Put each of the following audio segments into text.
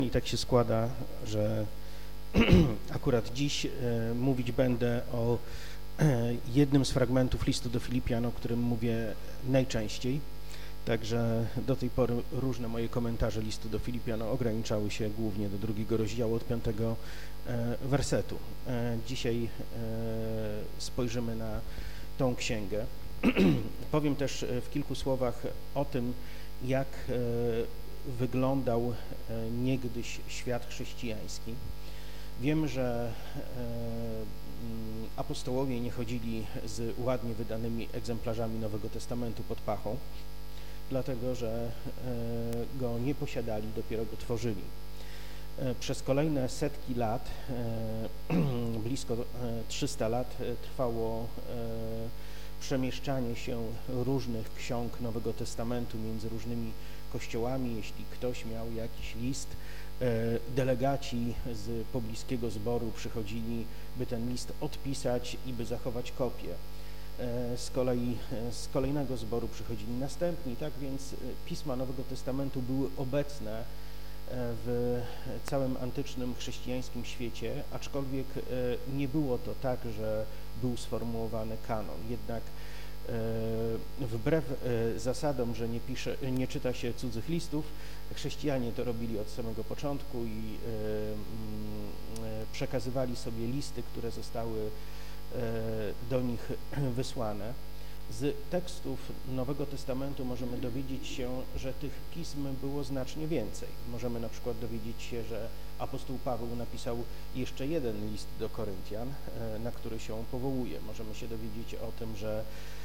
I tak się składa, że akurat dziś mówić będę o jednym z fragmentów listu do Filipian, o którym mówię najczęściej. Także do tej pory różne moje komentarze listu do Filipian ograniczały się głównie do 2 rozdziału od 5 wersetu. Dzisiaj spojrzymy na tą księgę. Powiem też w kilku słowach o tym, jak wyglądał niegdyś świat chrześcijański. Wiem, że apostołowie nie chodzili z ładnie wydanymi egzemplarzami Nowego Testamentu pod pachą, dlatego że go nie posiadali, dopiero go tworzyli. Przez kolejne setki lat, blisko 300 lat, trwało przemieszczanie się różnych ksiąg Nowego Testamentu między różnymi kościołami. Jeśli ktoś miał jakiś list, delegaci z pobliskiego zboru przychodzili, by ten list odpisać i by zachować kopię. Z kolei z kolejnego zboru przychodzili następni, tak więc pisma Nowego Testamentu były obecne w całym antycznym chrześcijańskim świecie, aczkolwiek nie było to tak, że był sformułowany kanon. Jednak wbrew zasadom, że nie czyta się cudzych listów, chrześcijanie to robili od samego początku i przekazywali sobie listy, które zostały do nich wysłane. Z tekstów Nowego Testamentu możemy dowiedzieć się, że tych pism było znacznie więcej. Możemy na przykład dowiedzieć się, że apostoł Paweł napisał jeszcze jeden list do Koryntian, na który się powołuje. Możemy się dowiedzieć o tym, że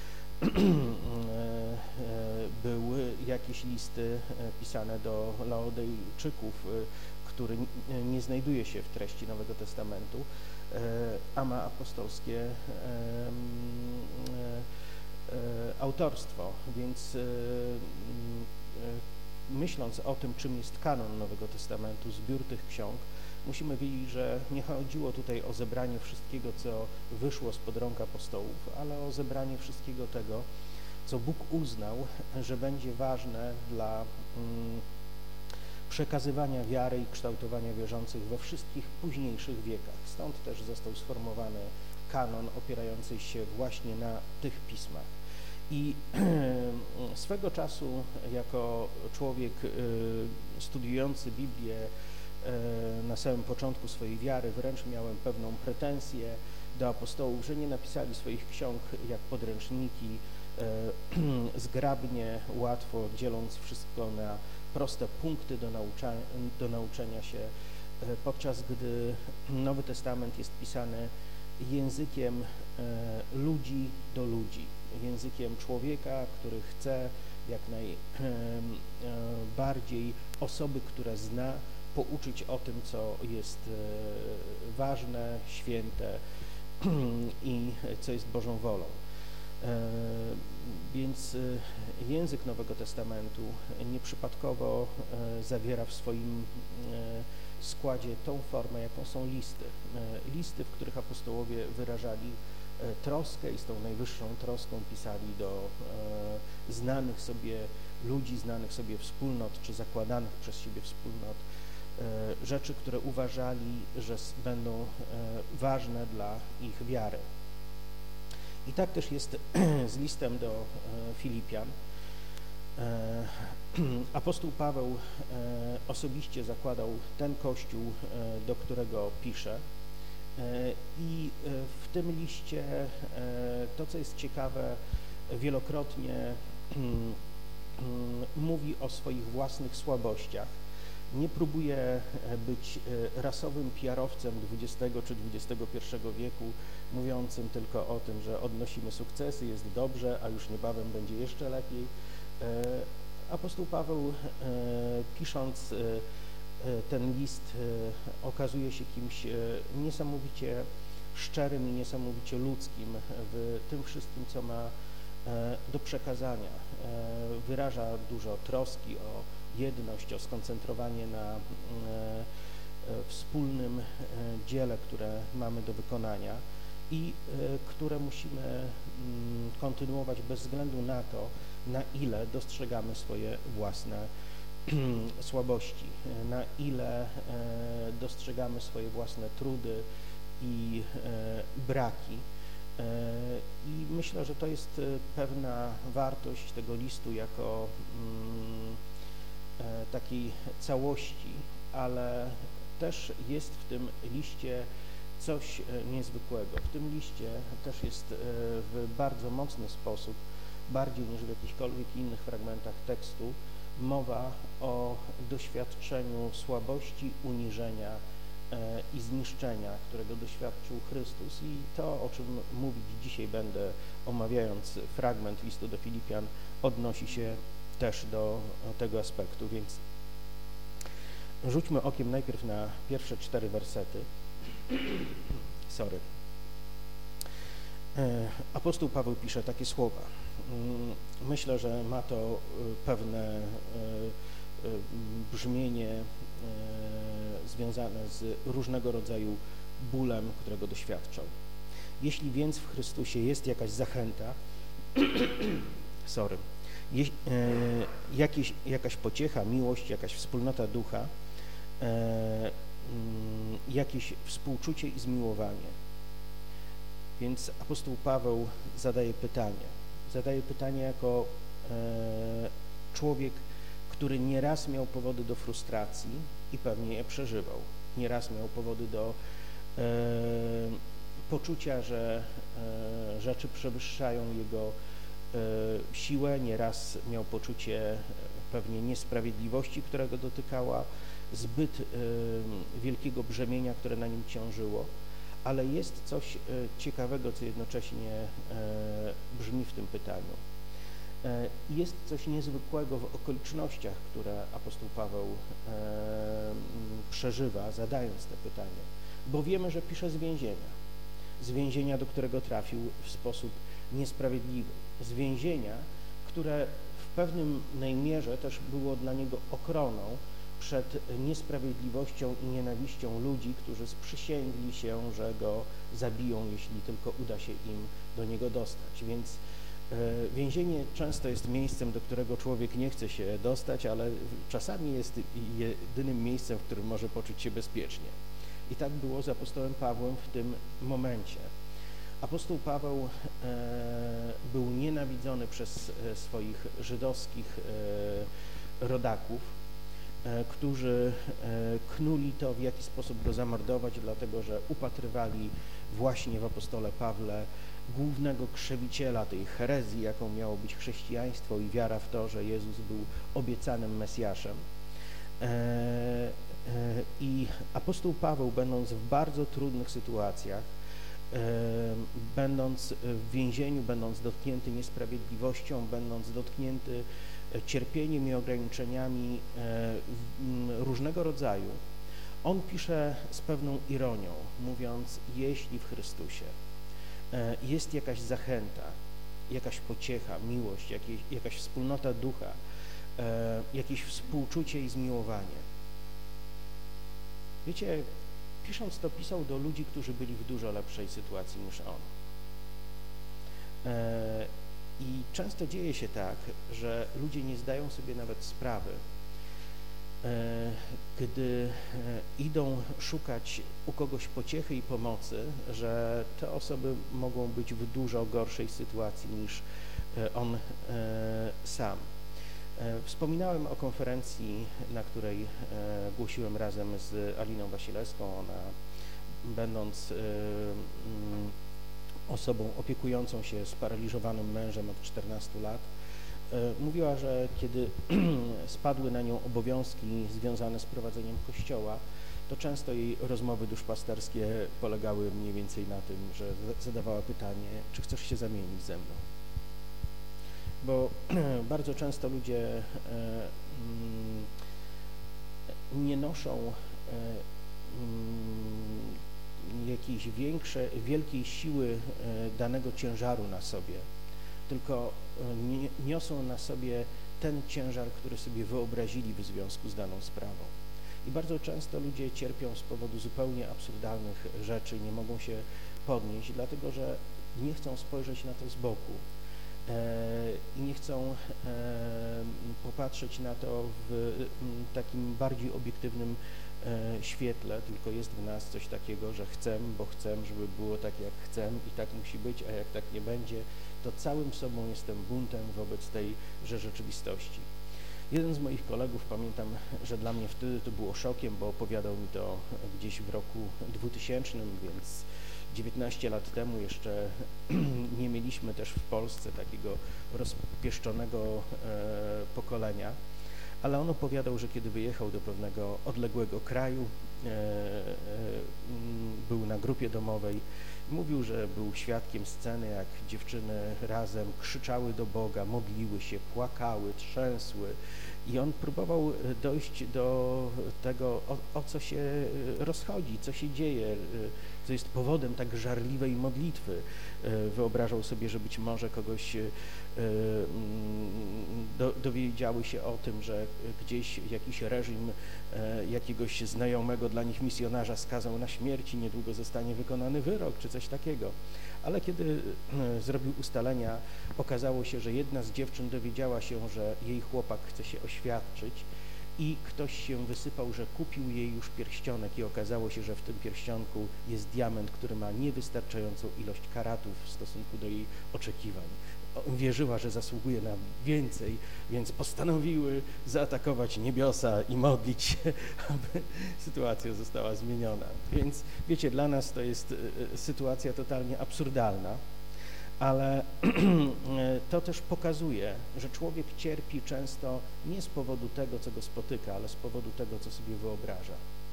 były jakieś listy pisane do Laodejczyków, który nie znajduje się w treści Nowego Testamentu, a ma apostolskie autorstwo, więc myśląc o tym, czym jest kanon Nowego Testamentu, zbiór tych ksiąg, musimy wiedzieć, że nie chodziło tutaj o zebranie wszystkiego, co wyszło spod rąk apostołów, ale o zebranie wszystkiego tego, co Bóg uznał, że będzie ważne dla przekazywania wiary i kształtowania wierzących we wszystkich późniejszych wiekach. Stąd też został sformułowany kanon opierający się właśnie na tych pismach. I swego czasu jako człowiek studiujący Biblię na samym początku swojej wiary wręcz miałem pewną pretensję do apostołów, że nie napisali swoich ksiąg jak podręczniki, zgrabnie, łatwo, dzieląc wszystko na proste punkty do nauczenia się, podczas gdy Nowy Testament jest pisany językiem ludzi do ludzi, językiem człowieka, który chce jak najbardziej osoby, które zna, pouczyć o tym, co jest ważne, święte i co jest Bożą wolą. Więc język Nowego Testamentu nieprzypadkowo zawiera w swoim składzie tą formę, jaką są listy. Listy, w których apostołowie wyrażali troskę i z tą najwyższą troską pisali do znanych sobie ludzi, znanych sobie wspólnot, czy zakładanych przez siebie wspólnot, rzeczy, które uważali, że będą ważne dla ich wiary. I tak też jest z listem do Filipian. Apostoł Paweł osobiście zakładał ten kościół, do którego pisze. I w tym liście to, co jest ciekawe, wielokrotnie mówi o swoich własnych słabościach. Nie próbuje być rasowym PR-owcem XX czy XXI wieku, mówiącym tylko o tym, że odnosimy sukcesy, jest dobrze, a już niebawem będzie jeszcze lepiej. Apostoł Paweł, pisząc ten list, okazuje się kimś niesamowicie szczerym i niesamowicie ludzkim w tym wszystkim, co ma do przekazania. Wyraża dużo troski o jedność, o skoncentrowanie na wspólnym dziele, które mamy do wykonania i które musimy kontynuować bez względu na to, na ile dostrzegamy swoje własne słabości, na ile dostrzegamy swoje własne trudy i braki. I myślę, że to jest pewna wartość tego listu jako takiej całości, ale też jest w tym liście coś niezwykłego. W tym liście też jest w bardzo mocny sposób, bardziej niż w jakichkolwiek innych fragmentach tekstu, mowa o doświadczeniu słabości, uniżenia i zniszczenia, którego doświadczył Chrystus. I to, o czym mówić dzisiaj będę, omawiając fragment listu do Filipian, odnosi się też do tego aspektu, więc rzućmy okiem najpierw na pierwsze 4 wersety. Apostoł Paweł pisze takie słowa. Myślę, że ma to pewne brzmienie związane z różnego rodzaju bólem, którego doświadczał. Jeśli więc w Chrystusie jest jakaś zachęta, jakaś pociecha, miłość, jakaś wspólnota ducha, jakieś współczucie i zmiłowanie. Więc apostoł Paweł zadaje pytanie jako człowiek, który nieraz miał powody do frustracji i pewnie je przeżywał. Nieraz miał powody do poczucia, że rzeczy przewyższają jego siłę, nieraz miał poczucie pewnie niesprawiedliwości, która go dotykała, zbyt wielkiego brzemienia, które na nim ciążyło, ale jest coś ciekawego, co jednocześnie brzmi w tym pytaniu. Jest coś niezwykłego w okolicznościach, które apostoł Paweł przeżywa, zadając te pytanie, bo wiemy, że pisze z więzienia, do którego trafił w sposób niesprawiedliwy, z więzienia, które w pewnej mierze też było dla niego ochroną przed niesprawiedliwością i nienawiścią ludzi, którzy sprzysięgli się, że go zabiją, jeśli tylko uda się im do niego dostać. Więc więzienie często jest miejscem, do którego człowiek nie chce się dostać, ale czasami jest jedynym miejscem, w którym może poczuć się bezpiecznie. I tak było z apostołem Pawłem w tym momencie. Apostoł Paweł był nienawidzony przez swoich żydowskich rodaków, którzy knuli to, w jaki sposób go zamordować, dlatego że upatrywali właśnie w apostole Pawle głównego krzewiciela tej herezji, jaką miało być chrześcijaństwo i wiara w to, że Jezus był obiecanym Mesjaszem. I apostoł Paweł, będąc w bardzo trudnych sytuacjach, będąc w więzieniu, będąc dotknięty niesprawiedliwością, będąc dotknięty cierpieniem i ograniczeniami różnego rodzaju, on pisze z pewną ironią, mówiąc: jeśli w Chrystusie jest jakaś zachęta, jakaś pociecha, miłość, jakaś wspólnota ducha, jakieś współczucie i zmiłowanie. Wiecie, pisząc to, pisał do ludzi, którzy byli w dużo lepszej sytuacji niż on. I często dzieje się tak, że ludzie nie zdają sobie nawet sprawy, gdy idą szukać u kogoś pociechy i pomocy, że te osoby mogą być w dużo gorszej sytuacji niż on sam. Wspominałem o konferencji, na której głosiłem razem z Aliną Wasilewską. Ona, będąc osobą opiekującą się sparaliżowanym mężem od 14 lat, mówiła, że kiedy spadły na nią obowiązki związane z prowadzeniem kościoła, to często jej rozmowy duszpasterskie polegały mniej więcej na tym, że zadawała pytanie: czy chcesz się zamienić ze mną? Bo bardzo często ludzie nie noszą jakiejś wielkiej siły danego ciężaru na sobie, tylko niosą na sobie ten ciężar, który sobie wyobrazili w związku z daną sprawą. I bardzo często ludzie cierpią z powodu zupełnie absurdalnych rzeczy, nie mogą się podnieść, dlatego że nie chcą spojrzeć na to z boku. i nie chcą popatrzeć na to w takim bardziej obiektywnym świetle, tylko jest w nas coś takiego, że chcę, bo chcę, żeby było tak jak chcę i tak musi być, a jak tak nie będzie, to całym sobą jestem buntem wobec tejże rzeczywistości. Jeden z moich kolegów, pamiętam, że dla mnie wtedy to było szokiem, bo opowiadał mi to gdzieś w roku 2000, więc 19 lat temu jeszcze nie mieliśmy też w Polsce takiego rozpieszczonego pokolenia, ale on opowiadał, że kiedy wyjechał do pewnego odległego kraju, był na grupie domowej, mówił, że był świadkiem sceny, jak dziewczyny razem krzyczały do Boga, modliły się, płakały, trzęsły i on próbował dojść do tego, o co się rozchodzi, co się dzieje, co jest powodem tak żarliwej modlitwy. Wyobrażał sobie, że być może kogoś dowiedziały się o tym, że gdzieś jakiś reżim jakiegoś znajomego dla nich misjonarza skazał na śmierć i niedługo zostanie wykonany wyrok, czy coś takiego. Ale kiedy zrobił ustalenia, okazało się, że jedna z dziewczyn dowiedziała się, że jej chłopak chce się oświadczyć i ktoś się wysypał, że kupił jej już pierścionek i okazało się, że w tym pierścionku jest diament, który ma niewystarczającą ilość karatów w stosunku do jej oczekiwań. Wierzyła, że zasługuje na więcej, więc postanowiły zaatakować niebiosa i modlić się, aby sytuacja została zmieniona. Więc wiecie, dla nas to jest sytuacja totalnie absurdalna, ale to też pokazuje, że człowiek cierpi często nie z powodu tego, co go spotyka, ale z powodu tego, co sobie wyobraża.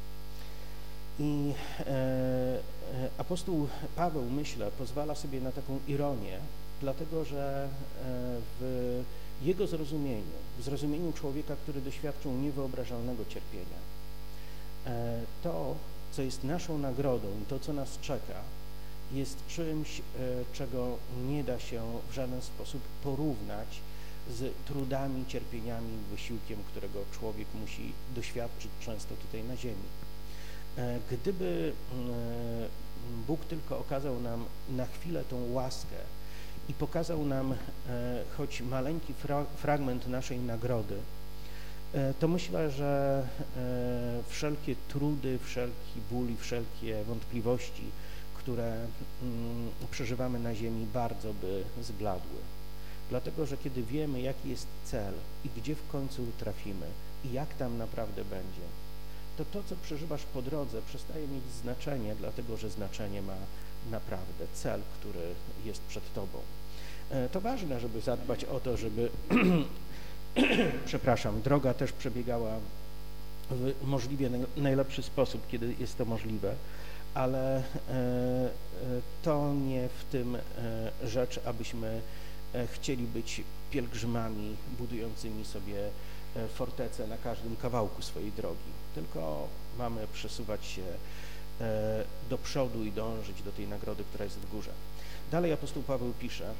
I apostoł Paweł, myślę, pozwala sobie na taką ironię, dlatego że w jego zrozumieniu, w zrozumieniu człowieka, który doświadczył niewyobrażalnego cierpienia, to, co jest naszą nagrodą i to, co nas czeka, jest czymś, czego nie da się w żaden sposób porównać z trudami, cierpieniami, wysiłkiem, którego człowiek musi doświadczyć często tutaj na ziemi. Gdyby Bóg tylko okazał nam na chwilę tą łaskę i pokazał nam choć maleńki fragment naszej nagrody, to myślę, że wszelkie trudy, wszelki ból i wszelkie wątpliwości, które przeżywamy na ziemi, bardzo by zbladły. Dlatego, że kiedy wiemy, jaki jest cel i gdzie w końcu trafimy i jak tam naprawdę będzie, to, co przeżywasz po drodze, przestaje mieć znaczenie, dlatego, że znaczenie ma naprawdę cel, który jest przed tobą. To ważne, żeby zadbać o to, żeby przepraszam, droga też przebiegała w możliwie najlepszy sposób, kiedy jest to możliwe, ale to nie w tym rzecz, abyśmy chcieli być pielgrzymami budującymi sobie fortecę na każdym kawałku swojej drogi, tylko mamy przesuwać się do przodu i dążyć do tej nagrody, która jest w górze. Dalej apostoł Paweł pisze,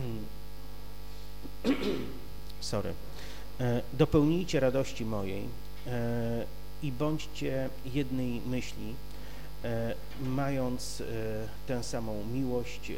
dopełnijcie radości mojej i bądźcie jednej myśli, mając tę samą miłość,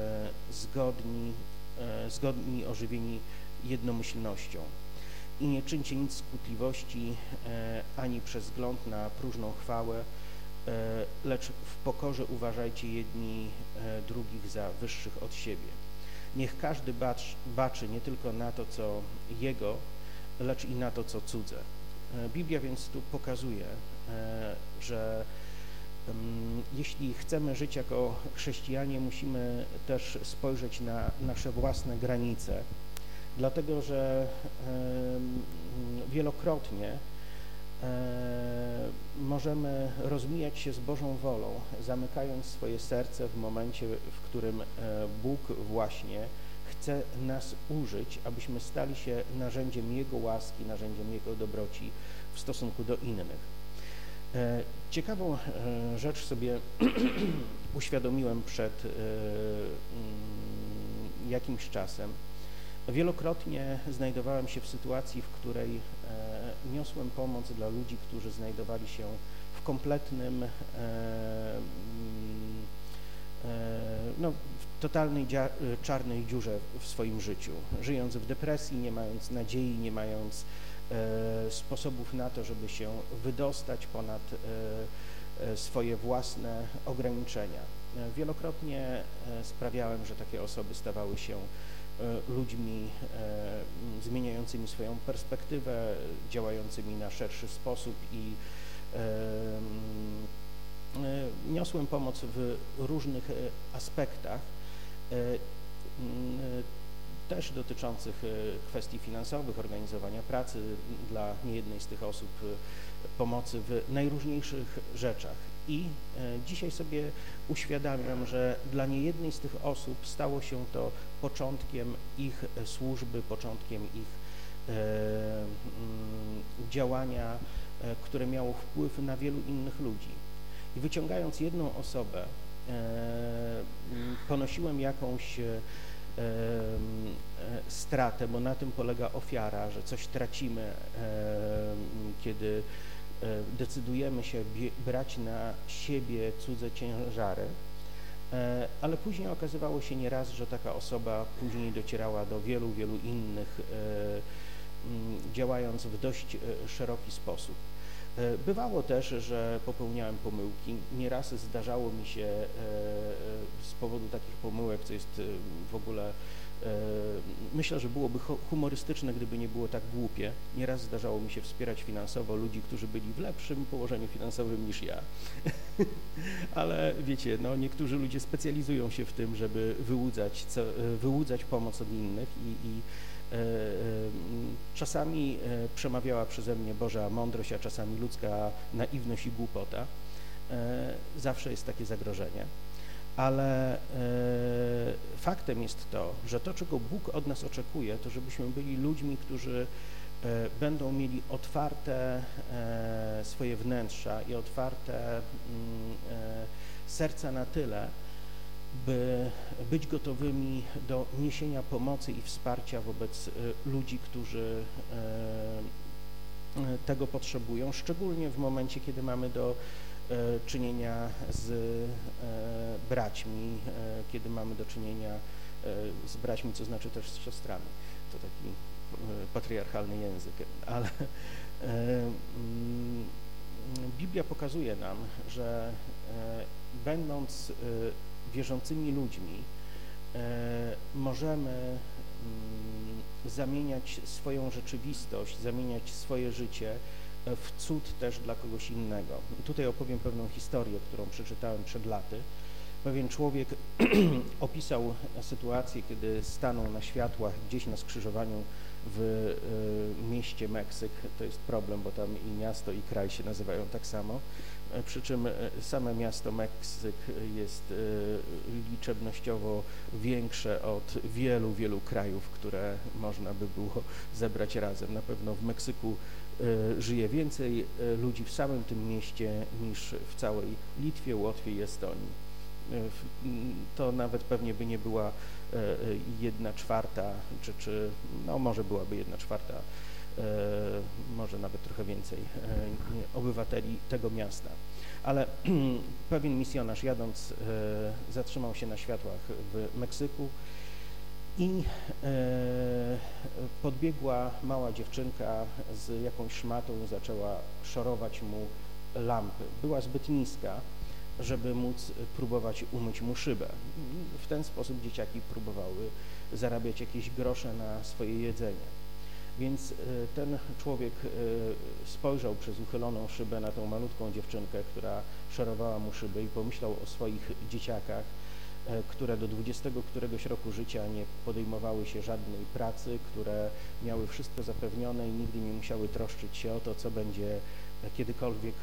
zgodni, ożywieni jednomyślnością. I nie czyńcie nic z kłótliwości, ani przez wzgląd na próżną chwałę, lecz w pokorze uważajcie jedni drugich za wyższych od siebie. Niech każdy baczy nie tylko na to, co jego, lecz i na to, co cudze. Biblia więc tu pokazuje, że jeśli chcemy żyć jako chrześcijanie, musimy też spojrzeć na nasze własne granice, dlatego że wielokrotnie możemy rozmijać się z Bożą wolą, zamykając swoje serce w momencie, w którym Bóg właśnie chce nas użyć, abyśmy stali się narzędziem Jego łaski, narzędziem Jego dobroci w stosunku do innych. Ciekawą rzecz sobie uświadomiłem przed jakimś czasem. Wielokrotnie znajdowałem się w sytuacji, w której niosłem pomoc dla ludzi, którzy znajdowali się w kompletnym, totalnej czarnej dziurze w swoim życiu, żyjąc w depresji, nie mając nadziei, nie mając sposobów na to, żeby się wydostać ponad swoje własne ograniczenia. Wielokrotnie sprawiałem, że takie osoby stawały się ludźmi zmieniającymi swoją perspektywę, działającymi na szerszy sposób i niosłem pomoc w różnych aspektach, też dotyczących kwestii finansowych, organizowania pracy dla niejednej z tych osób, pomocy w najróżniejszych rzeczach. I dzisiaj sobie uświadamiam, że dla niejednej z tych osób stało się to początkiem ich służby, początkiem ich działania, które miało wpływ na wielu innych ludzi. I wyciągając jedną osobę, ponosiłem jakąś stratę, bo na tym polega ofiara, że coś tracimy, kiedy decydujemy się brać na siebie cudze ciężary, ale później okazywało się nieraz, że taka osoba później docierała do wielu innych, działając w dość szeroki sposób. Bywało też, że popełniałem pomyłki. Nieraz zdarzało mi się z powodu takich pomyłek, co jest w ogóle, myślę, że byłoby humorystyczne, gdyby nie było tak głupie. Nieraz zdarzało mi się wspierać finansowo ludzi, którzy byli w lepszym położeniu finansowym niż ja. Ale wiecie, no, niektórzy ludzie specjalizują się w tym, żeby wyłudzać pomoc od innych i czasami przemawiała przeze mnie Boża mądrość, a czasami ludzka naiwność i głupota. Zawsze jest takie zagrożenie. Ale faktem jest to, że to, czego Bóg od nas oczekuje, to żebyśmy byli ludźmi, którzy będą mieli otwarte swoje wnętrza i otwarte serca na tyle, by być gotowymi do niesienia pomocy i wsparcia wobec ludzi, którzy tego potrzebują, szczególnie w momencie, kiedy mamy do czynienia z braćmi, kiedy mamy do czynienia z braćmi, co znaczy też z siostrami. To taki patriarchalny język, ale Biblia pokazuje nam, że będąc wierzącymi ludźmi możemy zamieniać swoją rzeczywistość, zamieniać swoje życie w cud też dla kogoś innego. Tutaj opowiem pewną historię, którą przeczytałem przed laty. Pewien człowiek opisał sytuację, kiedy stanął na światłach gdzieś na skrzyżowaniu w mieście Meksyk. To jest problem, bo tam i miasto, i kraj się nazywają tak samo. Przy czym same miasto Meksyk jest liczebnościowo większe od wielu krajów, które można by było zebrać razem. Na pewno w Meksyku żyje więcej ludzi w samym tym mieście niż w całej Litwie, Łotwie i Estonii. To nawet pewnie by nie była 1/4, czy no może byłaby 1/4, może nawet trochę więcej obywateli tego miasta. Ale pewien misjonarz jadąc zatrzymał się na światłach w Meksyku i podbiegła mała dziewczynka z jakąś szmatą i zaczęła szorować mu lampy. Była zbyt niska, żeby móc próbować umyć mu szybę. W ten sposób dzieciaki próbowały zarabiać jakieś grosze na swoje jedzenie. Więc ten człowiek spojrzał przez uchyloną szybę na tą malutką dziewczynkę, która szorowała mu szybę i pomyślał o swoich dzieciakach, które do 20 któregoś roku życia nie podejmowały się żadnej pracy, które miały wszystko zapewnione i nigdy nie musiały troszczyć się o to, co będzie kiedykolwiek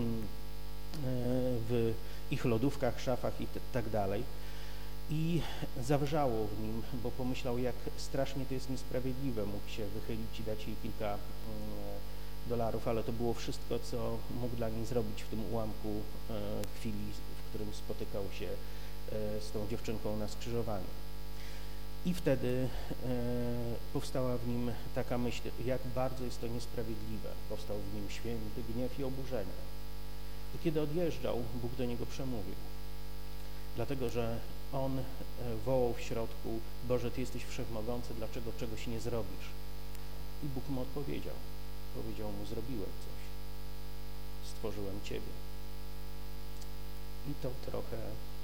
w ich lodówkach, szafach i tak dalej. I zawrzało w nim, bo pomyślał, jak strasznie to jest niesprawiedliwe. Mógł się wychylić i dać jej kilka dolarów, ale to było wszystko, co mógł dla niej zrobić w tym ułamku chwili, w którym spotykał się z tą dziewczynką na skrzyżowaniu. I wtedy powstała w nim taka myśl, jak bardzo jest to niesprawiedliwe. Powstał w nim święty gniew i oburzenie. I kiedy odjeżdżał, Bóg do niego przemówił. Dlatego, że on wołał w środku: Boże, Ty jesteś wszechmogący, dlaczego czegoś nie zrobisz? I Bóg mu odpowiedział. Powiedział mu: zrobiłem coś. Stworzyłem Ciebie. I to trochę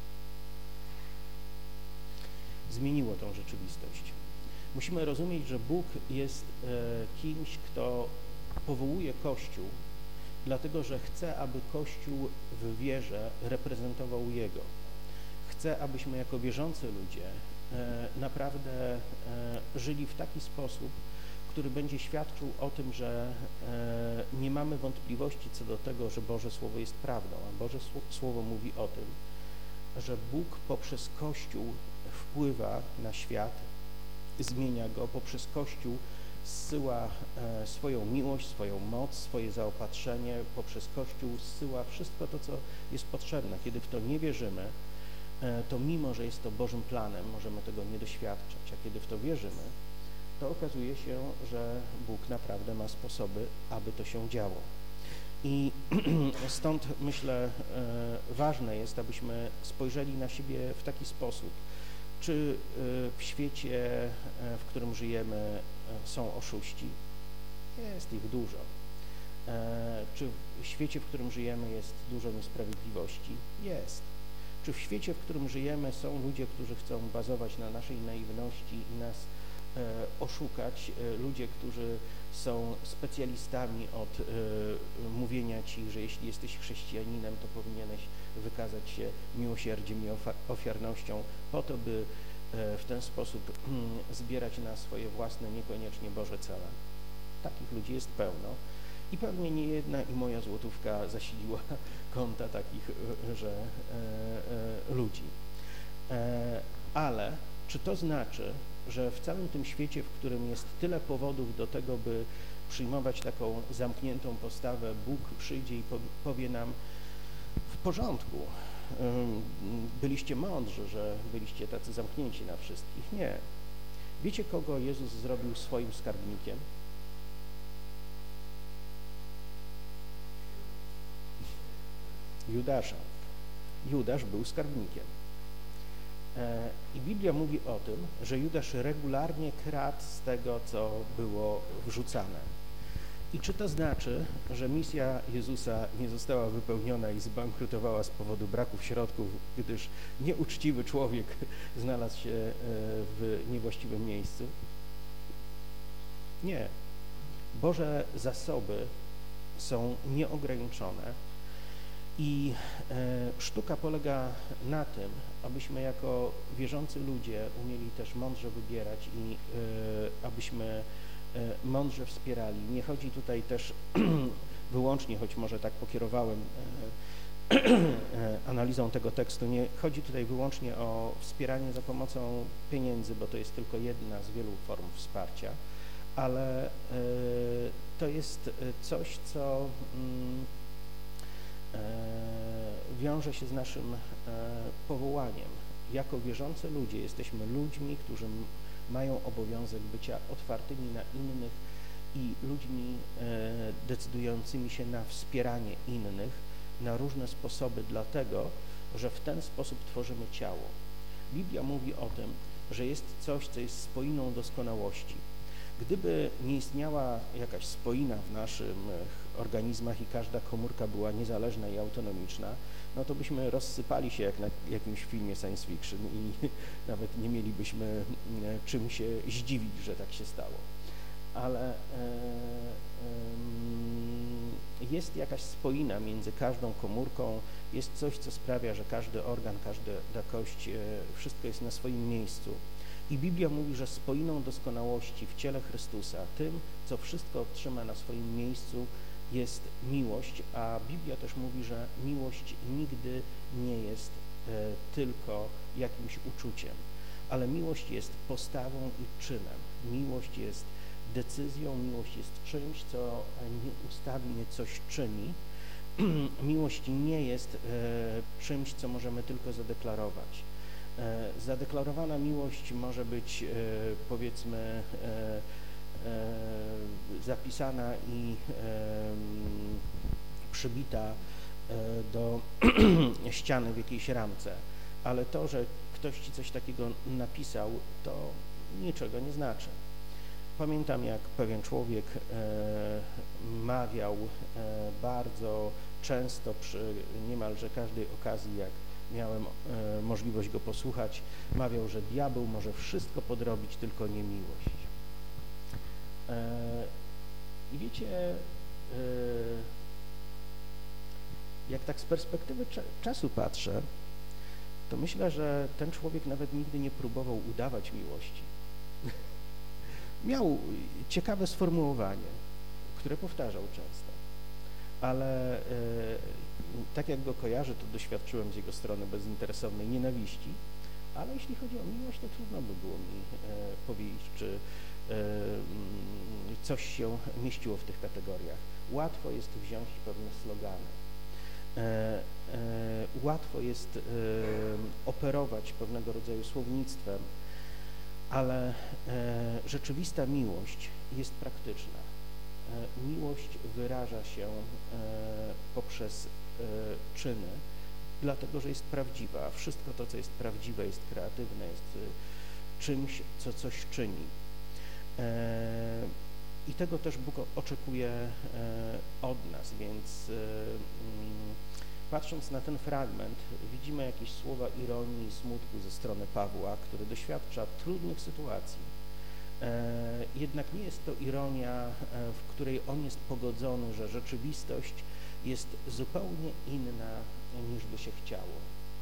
zmieniło tą rzeczywistość. Musimy rozumieć, że Bóg jest kimś, kto powołuje Kościół, dlatego że chce, aby Kościół w wierze reprezentował Jego. Chce, abyśmy jako wierzący ludzie naprawdę żyli w taki sposób, który będzie świadczył o tym, że nie mamy wątpliwości co do tego, że Boże Słowo jest prawdą, a Boże Słowo mówi o tym, że Bóg poprzez Kościół wpływa na świat, zmienia go, poprzez Kościół zsyła swoją miłość, swoją moc, swoje zaopatrzenie, poprzez Kościół zsyła wszystko to, co jest potrzebne. Kiedy w to nie wierzymy, to mimo, że jest to Bożym planem, możemy tego nie doświadczać, a kiedy w to wierzymy, to okazuje się, że Bóg naprawdę ma sposoby, aby to się działo. I stąd myślę, ważne jest, abyśmy spojrzeli na siebie w taki sposób, czy w świecie, w którym żyjemy, są oszuści? Jest ich dużo. Czy w świecie, w którym żyjemy, jest dużo niesprawiedliwości? Jest. Czy w świecie, w którym żyjemy, są ludzie, którzy chcą bazować na naszej naiwności i nas oszukać, ludzie, którzy są specjalistami od mówienia Ci, że jeśli jesteś chrześcijaninem, to powinieneś wykazać się miłosierdziem i ofiarnością po to, by w ten sposób zbierać na swoje własne, niekoniecznie Boże cele. Takich ludzi jest pełno i pewnie nie jedna i moja złotówka zasiliła konta takich ludzi. Ale czy to znaczy, że w całym tym świecie, w którym jest tyle powodów do tego, by przyjmować taką zamkniętą postawę, Bóg przyjdzie i powie nam: w porządku, byliście mądrzy, że byliście tacy zamknięci na wszystkich? Nie. Wiecie, kogo Jezus zrobił swoim skarbnikiem? Judasza. Judasz był skarbnikiem. I Biblia mówi o tym, że Judasz regularnie kradł z tego, co było wrzucane. I czy to znaczy, że misja Jezusa nie została wypełniona i zbankrutowała z powodu braku środków, gdyż nieuczciwy człowiek znalazł się w niewłaściwym miejscu? Nie. Boże zasoby są nieograniczone i sztuka polega na tym, abyśmy jako wierzący ludzie umieli też mądrze wybierać i abyśmy mądrze wspierali. Nie chodzi tutaj też wyłącznie, choć może tak pokierowałem analizą tego tekstu, nie chodzi tutaj wyłącznie o wspieranie za pomocą pieniędzy, bo to jest tylko jedna z wielu form wsparcia, ale to jest coś, co wiąże się z naszym powołaniem. Jako wierzący ludzie jesteśmy ludźmi, którzy mają obowiązek bycia otwartymi na innych i ludźmi decydującymi się na wspieranie innych na różne sposoby, dlatego że w ten sposób tworzymy ciało. Biblia mówi o tym, że jest coś, co jest spoiną doskonałości. Gdyby nie istniała jakaś spoina w naszych organizmach i każda komórka była niezależna i autonomiczna, no to byśmy rozsypali się jak na jakimś filmie science fiction i nawet nie mielibyśmy czym się zdziwić, że tak się stało. Ale jest jakaś spoina między każdą komórką, jest coś, co sprawia, że każdy organ, każda kość, wszystko jest na swoim miejscu. I Biblia mówi, że spoiną doskonałości w ciele Chrystusa, tym, co wszystko trzyma na swoim miejscu, jest miłość, a Biblia też mówi, że miłość nigdy nie jest tylko jakimś uczuciem, ale miłość jest postawą i czynem. Miłość jest decyzją, miłość jest czymś, co nieustannie coś czyni. Miłość nie jest czymś, co możemy tylko zadeklarować. Zadeklarowana miłość może być, powiedzmy, zapisana i przybita do ściany w jakiejś ramce. ale to, że ktoś ci coś takiego napisał, to niczego nie znaczy. Pamiętam, jak pewien człowiek mawiał bardzo często przy niemalże każdej okazji, jak miałem możliwość go posłuchać, mawiał, że diabeł może wszystko podrobić, tylko nie miłość. I wiecie, jak tak z perspektywy czasu patrzę, to myślę, że ten człowiek nawet nigdy nie próbował udawać miłości. Miał ciekawe sformułowanie, które powtarzał często, ale tak jak go kojarzę, to doświadczyłem z jego strony bezinteresownej nienawiści, ale jeśli chodzi o miłość, to trudno by było mi powiedzieć, czy coś się mieściło w tych kategoriach. Łatwo jest wziąć pewne slogany. Łatwo jest operować pewnego rodzaju słownictwem, ale rzeczywista miłość jest praktyczna. Miłość wyraża się poprzez czyny, dlatego że jest prawdziwa. Wszystko to, co jest prawdziwe, jest kreatywne, jest czymś, co coś czyni. I tego też Bóg oczekuje od nas, więc patrząc na ten fragment, widzimy jakieś słowa ironii i smutku ze strony Pawła, który doświadcza trudnych sytuacji. Jednak nie jest to ironia, w której on jest pogodzony, że rzeczywistość jest zupełnie inna, niż by się chciało.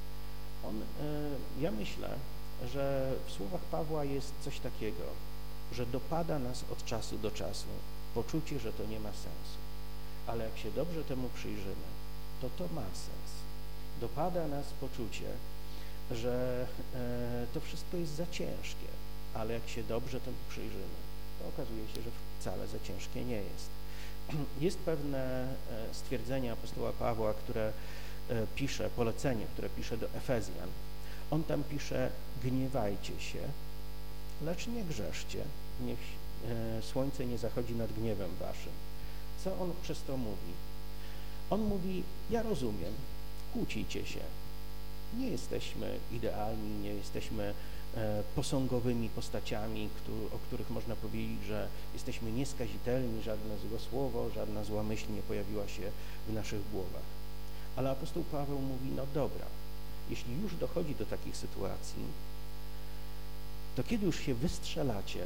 Ja myślę, że w słowach Pawła jest coś takiego, że dopada nas od czasu do czasu poczucie, że to nie ma sensu. Ale jak się dobrze temu przyjrzymy, to ma sens. Dopada nas poczucie, że to wszystko jest za ciężkie, ale jak się dobrze temu przyjrzymy, to okazuje się, że wcale za ciężkie nie jest. Jest pewne stwierdzenie apostoła Pawła, które pisze, polecenie, które pisze do Efezjan. On tam pisze: gniewajcie się, lecz nie grzeszcie, niech słońce nie zachodzi nad gniewem waszym. Co on przez to mówi? On mówi: ja rozumiem, kłócicie się, nie jesteśmy idealni, nie jesteśmy posągowymi postaciami, o których można powiedzieć, że jesteśmy nieskazitelni, żadne złe słowo, żadna zła myśl nie pojawiła się w naszych głowach. Ale apostoł Paweł mówi: no dobra, jeśli już dochodzi do takich sytuacji, to kiedy już się wystrzelacie,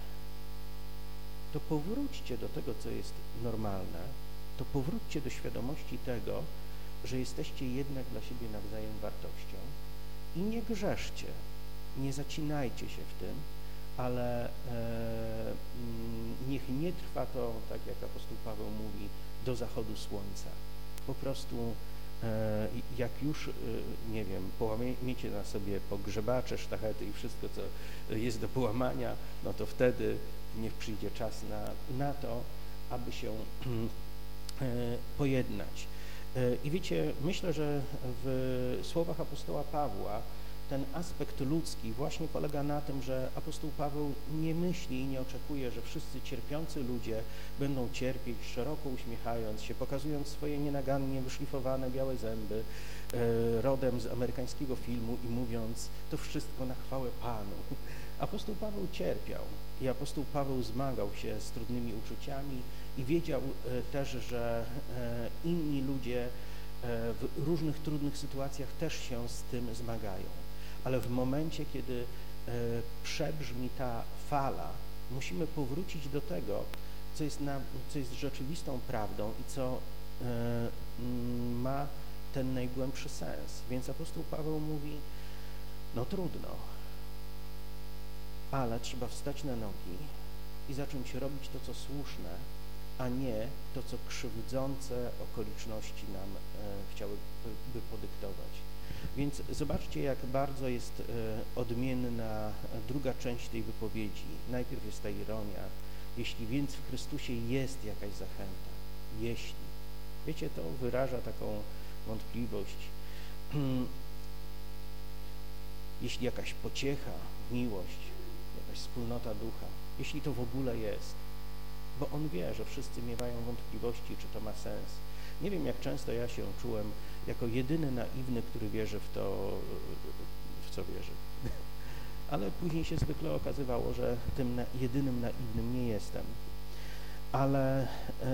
to powróćcie do tego, co jest normalne, to powróćcie do świadomości tego, że jesteście jednak dla siebie nawzajem wartością i nie grzeszcie, nie zacinajcie się w tym, ale niech nie trwa to, tak jak apostoł Paweł mówi, do zachodu słońca. Po prostu jak już, nie wiem, połamiecie na sobie pogrzebacze, sztachety i wszystko, co jest do połamania, no to wtedy niech przyjdzie czas na to, aby się pojednać. I wiecie, myślę, że w słowach apostoła Pawła ten aspekt ludzki właśnie polega na tym, że apostoł Paweł nie myśli i nie oczekuje, że wszyscy cierpiący ludzie będą cierpieć, szeroko uśmiechając się, pokazując swoje nienagannie wyszlifowane białe zęby, rodem z amerykańskiego filmu i mówiąc: to wszystko na chwałę Panu. Apostoł Paweł cierpiał i apostoł Paweł zmagał się z trudnymi uczuciami i wiedział też, że inni ludzie w różnych trudnych sytuacjach też się z tym zmagają. Ale w momencie, kiedy przebrzmi ta fala, musimy powrócić do tego, co jest rzeczywistą prawdą i co ma ten najgłębszy sens. Więc apostoł Paweł mówi: no trudno, ale trzeba wstać na nogi i zacząć robić to, co słuszne, a nie to, co krzywdzące okoliczności nam chciałyby podyktować. Więc zobaczcie, jak bardzo jest odmienna druga część tej wypowiedzi. Najpierw jest ta ironia: jeśli więc w Chrystusie jest jakaś zachęta, jeśli. Wiecie, to wyraża taką wątpliwość. Jeśli jakaś pociecha, miłość, jakaś wspólnota ducha, jeśli to w ogóle jest, bo on wie, że wszyscy miewają wątpliwości, czy to ma sens. Nie wiem, jak często ja się czułem jako jedyny naiwny, który wierzy w to, w co wierzy. Ale później się zwykle okazywało, że tym jedynym naiwnym nie jestem. Ale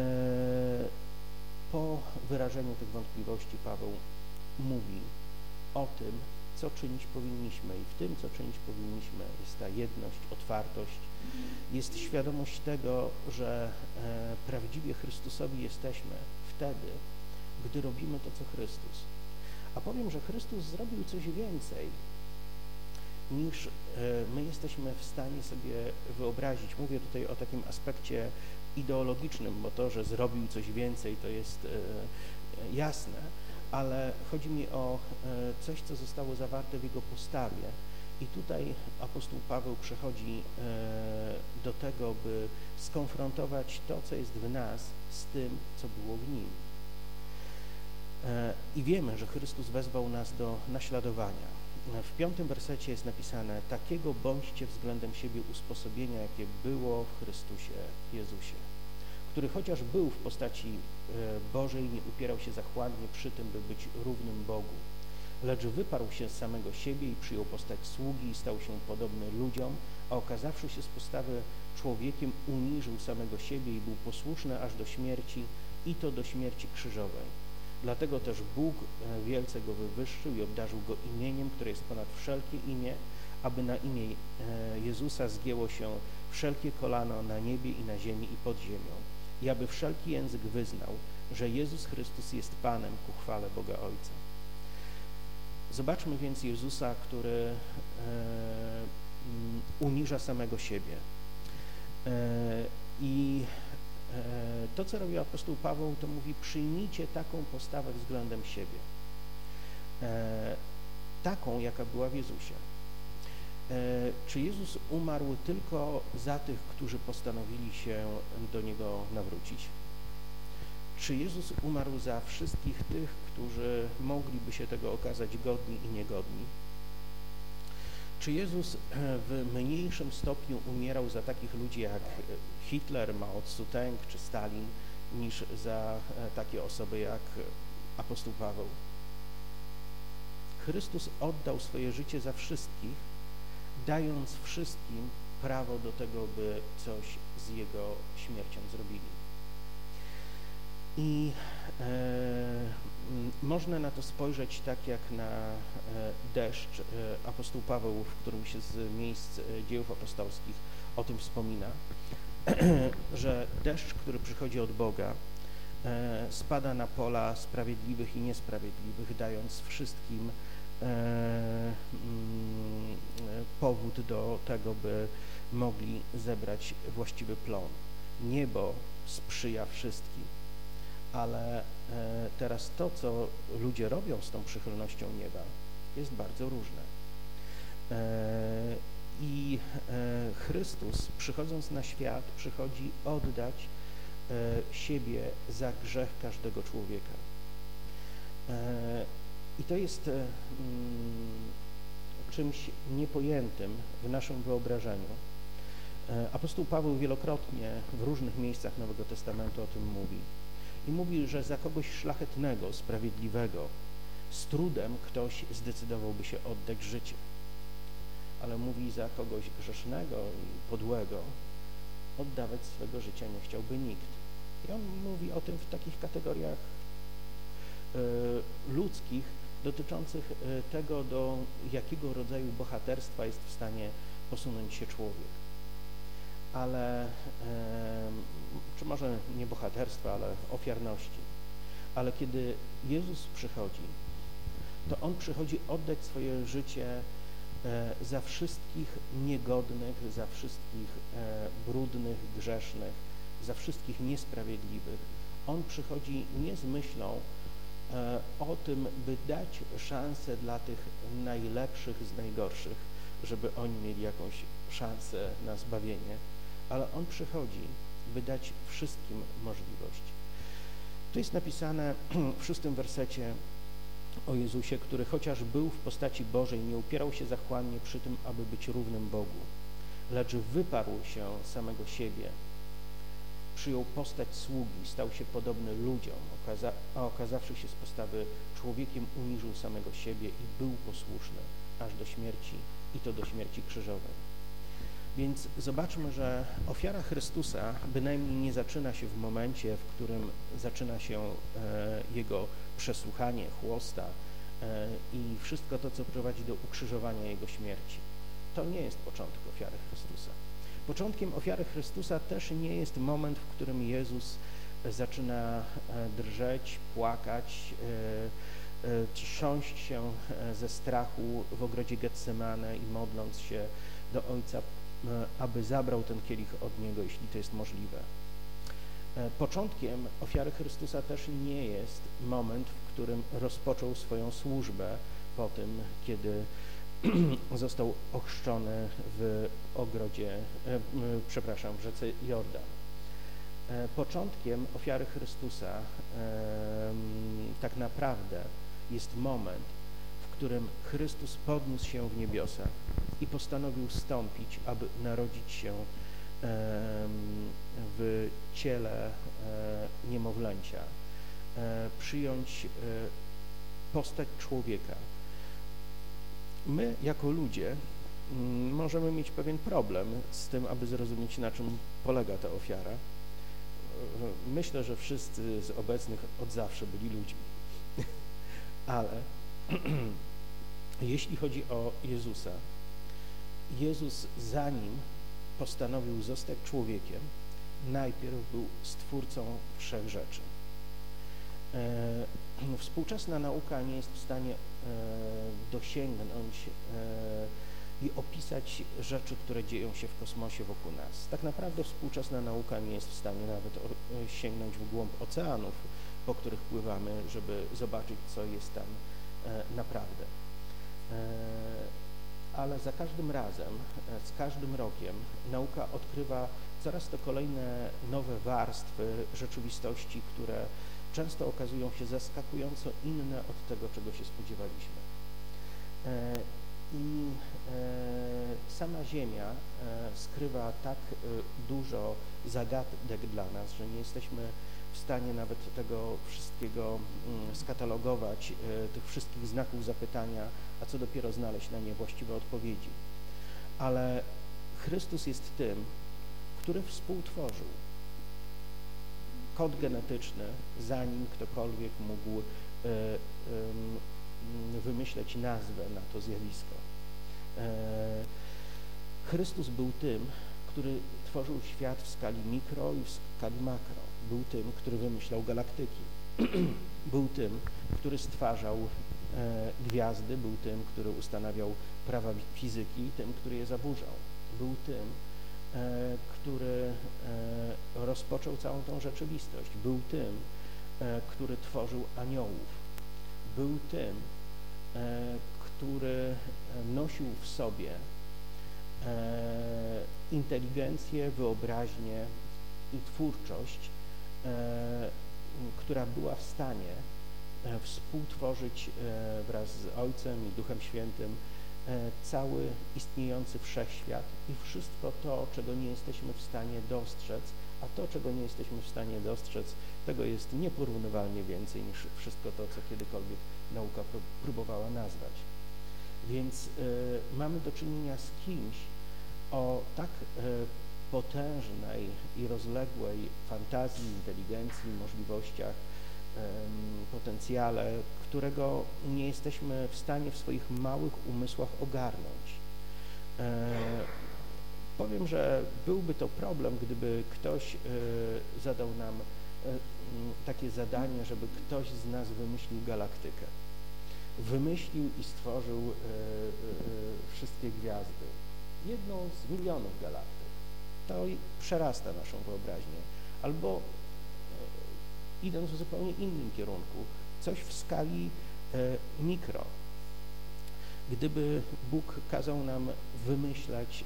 po wyrażeniu tych wątpliwości Paweł mówi o tym, co czynić powinniśmy, i w tym, co czynić powinniśmy, jest ta jedność, otwartość, jest świadomość tego, że prawdziwie Chrystusowi jesteśmy wtedy, gdy robimy to, co Chrystus. A powiem, że Chrystus zrobił coś więcej, niż my jesteśmy w stanie sobie wyobrazić. Mówię tutaj o takim aspekcie ideologicznym, bo to, że zrobił coś więcej, to jest jasne, ale chodzi mi o coś, co zostało zawarte w Jego postawie. I tutaj apostoł Paweł przechodzi do tego, by skonfrontować to, co jest w nas, z tym, co było w Nim. I wiemy, że Chrystus wezwał nas do naśladowania. W 5. wersecie jest napisane: takiego bądźcie względem siebie usposobienia, jakie było w Chrystusie Jezusie, który chociaż był w postaci Bożej, nie upierał się zachłannie przy tym, by być równym Bogu, lecz wyparł się z samego siebie i przyjął postać sługi i stał się podobny ludziom, a okazawszy się z postawy człowiekiem, uniżył samego siebie i był posłuszny aż do śmierci, i to do śmierci krzyżowej. Dlatego też Bóg wielce go wywyższył i obdarzył go imieniem, które jest ponad wszelkie imię, aby na imię Jezusa zgięło się wszelkie kolano na niebie i na ziemi i pod ziemią, i aby wszelki język wyznał, że Jezus Chrystus jest Panem ku chwale Boga Ojca. Zobaczmy więc Jezusa, który uniża samego siebie. I to, co robi apostoł Paweł, to mówi: przyjmijcie taką postawę względem siebie, taką, jaka była w Jezusie. Czy Jezus umarł tylko za tych, którzy postanowili się do Niego nawrócić? Czy Jezus umarł za wszystkich tych, którzy mogliby się tego okazać godni i niegodni? Czy Jezus w mniejszym stopniu umierał za takich ludzi jak Hitler, Mao Tse-tung czy Stalin, niż za takie osoby jak apostoł Paweł? Chrystus oddał swoje życie za wszystkich, dając wszystkim prawo do tego, by coś z Jego śmiercią zrobili. I można na to spojrzeć tak jak na deszcz. Apostoł Paweł w którymś z miejsc Dziejów Apostolskich o tym wspomina, że deszcz, który przychodzi od Boga, spada na pola sprawiedliwych i niesprawiedliwych, dając wszystkim powód do tego, by mogli zebrać właściwy plon. Niebo sprzyja wszystkim, ale teraz to, co ludzie robią z tą przychylnością nieba, jest bardzo różne. I Chrystus, przychodząc na świat, przychodzi oddać siebie za grzech każdego człowieka. I to jest czymś niepojętym w naszym wyobrażeniu. Apostoł Paweł wielokrotnie w różnych miejscach Nowego Testamentu o tym mówi. I mówi, że za kogoś szlachetnego, sprawiedliwego, z trudem ktoś zdecydowałby się oddać życie. Ale mówi, za kogoś grzesznego i podłego oddawać swego życia nie chciałby nikt. I on mówi o tym w takich kategoriach ludzkich, dotyczących tego, do jakiego rodzaju bohaterstwa jest w stanie posunąć się człowiek. Ale, czy może nie bohaterstwa, ale ofiarności. Ale kiedy Jezus przychodzi, to On przychodzi oddać swoje życie za wszystkich niegodnych, za wszystkich brudnych, grzesznych, za wszystkich niesprawiedliwych. On przychodzi nie z myślą o tym, by dać szansę dla tych najlepszych z najgorszych, żeby oni mieli jakąś szansę na zbawienie, ale On przychodzi, by dać wszystkim możliwość. Tu jest napisane w 6. wersecie o Jezusie, który chociaż był w postaci Bożej, nie upierał się zachłannie przy tym, aby być równym Bogu, lecz wyparł się samego siebie, przyjął postać sługi, stał się podobny ludziom, a okazawszy się z postawy człowiekiem, uniżył samego siebie i był posłuszny aż do śmierci, i to do śmierci krzyżowej. Więc zobaczmy, że ofiara Chrystusa bynajmniej nie zaczyna się w momencie, w którym zaczyna się Jego przesłuchanie, chłosta i wszystko to, co prowadzi do ukrzyżowania Jego śmierci. To nie jest początek ofiary Chrystusa. Początkiem ofiary Chrystusa też nie jest moment, w którym Jezus zaczyna drżeć, płakać, trząść się ze strachu w ogrodzie Getsemane i modląc się do Ojca, aby zabrał ten kielich od Niego, jeśli to jest możliwe. Początkiem ofiary Chrystusa też nie jest moment, w którym rozpoczął swoją służbę po tym, kiedy został ochrzczony w w rzece Jordan. Początkiem ofiary Chrystusa tak naprawdę jest moment, w którym Chrystus podniósł się w niebiosa i postanowił wstąpić, aby narodzić się w ciele niemowlęcia, przyjąć postać człowieka. My, jako ludzie, możemy mieć pewien problem z tym, aby zrozumieć, na czym polega ta ofiara. Myślę, że wszyscy z obecnych od zawsze byli ludźmi, ale jeśli chodzi o Jezusa, Jezus, zanim postanowił zostać człowiekiem, najpierw był stwórcą wszechrzeczy. Współczesna nauka nie jest w stanie dosięgnąć i opisać rzeczy, które dzieją się w kosmosie wokół nas. Tak naprawdę współczesna nauka nie jest w stanie nawet sięgnąć w głąb oceanów, po których pływamy, żeby zobaczyć, co jest tam naprawdę. Ale za każdym razem, z każdym rokiem nauka odkrywa coraz to kolejne nowe warstwy rzeczywistości, które często okazują się zaskakująco inne od tego, czego się spodziewaliśmy. I sama Ziemia skrywa tak dużo zagadek dla nas, że nie jesteśmy w stanie nawet tego wszystkiego skatalogować, tych wszystkich znaków zapytania, a co dopiero znaleźć na nie właściwe odpowiedzi. Ale Chrystus jest tym, który współtworzył kod genetyczny, zanim ktokolwiek mógł wymyśleć nazwę na to zjawisko. Chrystus był tym, który tworzył świat w skali mikro i w skali makro. Był tym, który wymyślał galaktyki. Był tym, który stwarzał gwiazdy, był tym, który ustanawiał prawa fizyki i tym, który je zaburzał. Był tym, który rozpoczął całą tą rzeczywistość. Był tym, który tworzył aniołów. Był tym, który nosił w sobie inteligencję, wyobraźnię i twórczość, która była w stanie współtworzyć wraz z Ojcem i Duchem Świętym cały istniejący wszechświat i wszystko to, czego nie jesteśmy w stanie dostrzec, a to, czego nie jesteśmy w stanie dostrzec, tego jest nieporównywalnie więcej niż wszystko to, co kiedykolwiek nauka próbowała nazwać. Więc mamy do czynienia z kimś o tak potężnej i rozległej fantazji, inteligencji, możliwościach, potencjale, którego nie jesteśmy w stanie w swoich małych umysłach ogarnąć. Powiem, że byłby to problem, gdyby ktoś zadał nam takie zadanie, żeby ktoś z nas wymyślił galaktykę. Wymyślił i stworzył wszystkie gwiazdy. Jedną z milionów galaktyk. To przerasta naszą wyobraźnię. Albo idąc w zupełnie innym kierunku, coś w skali mikro. Gdyby Bóg kazał nam wymyślać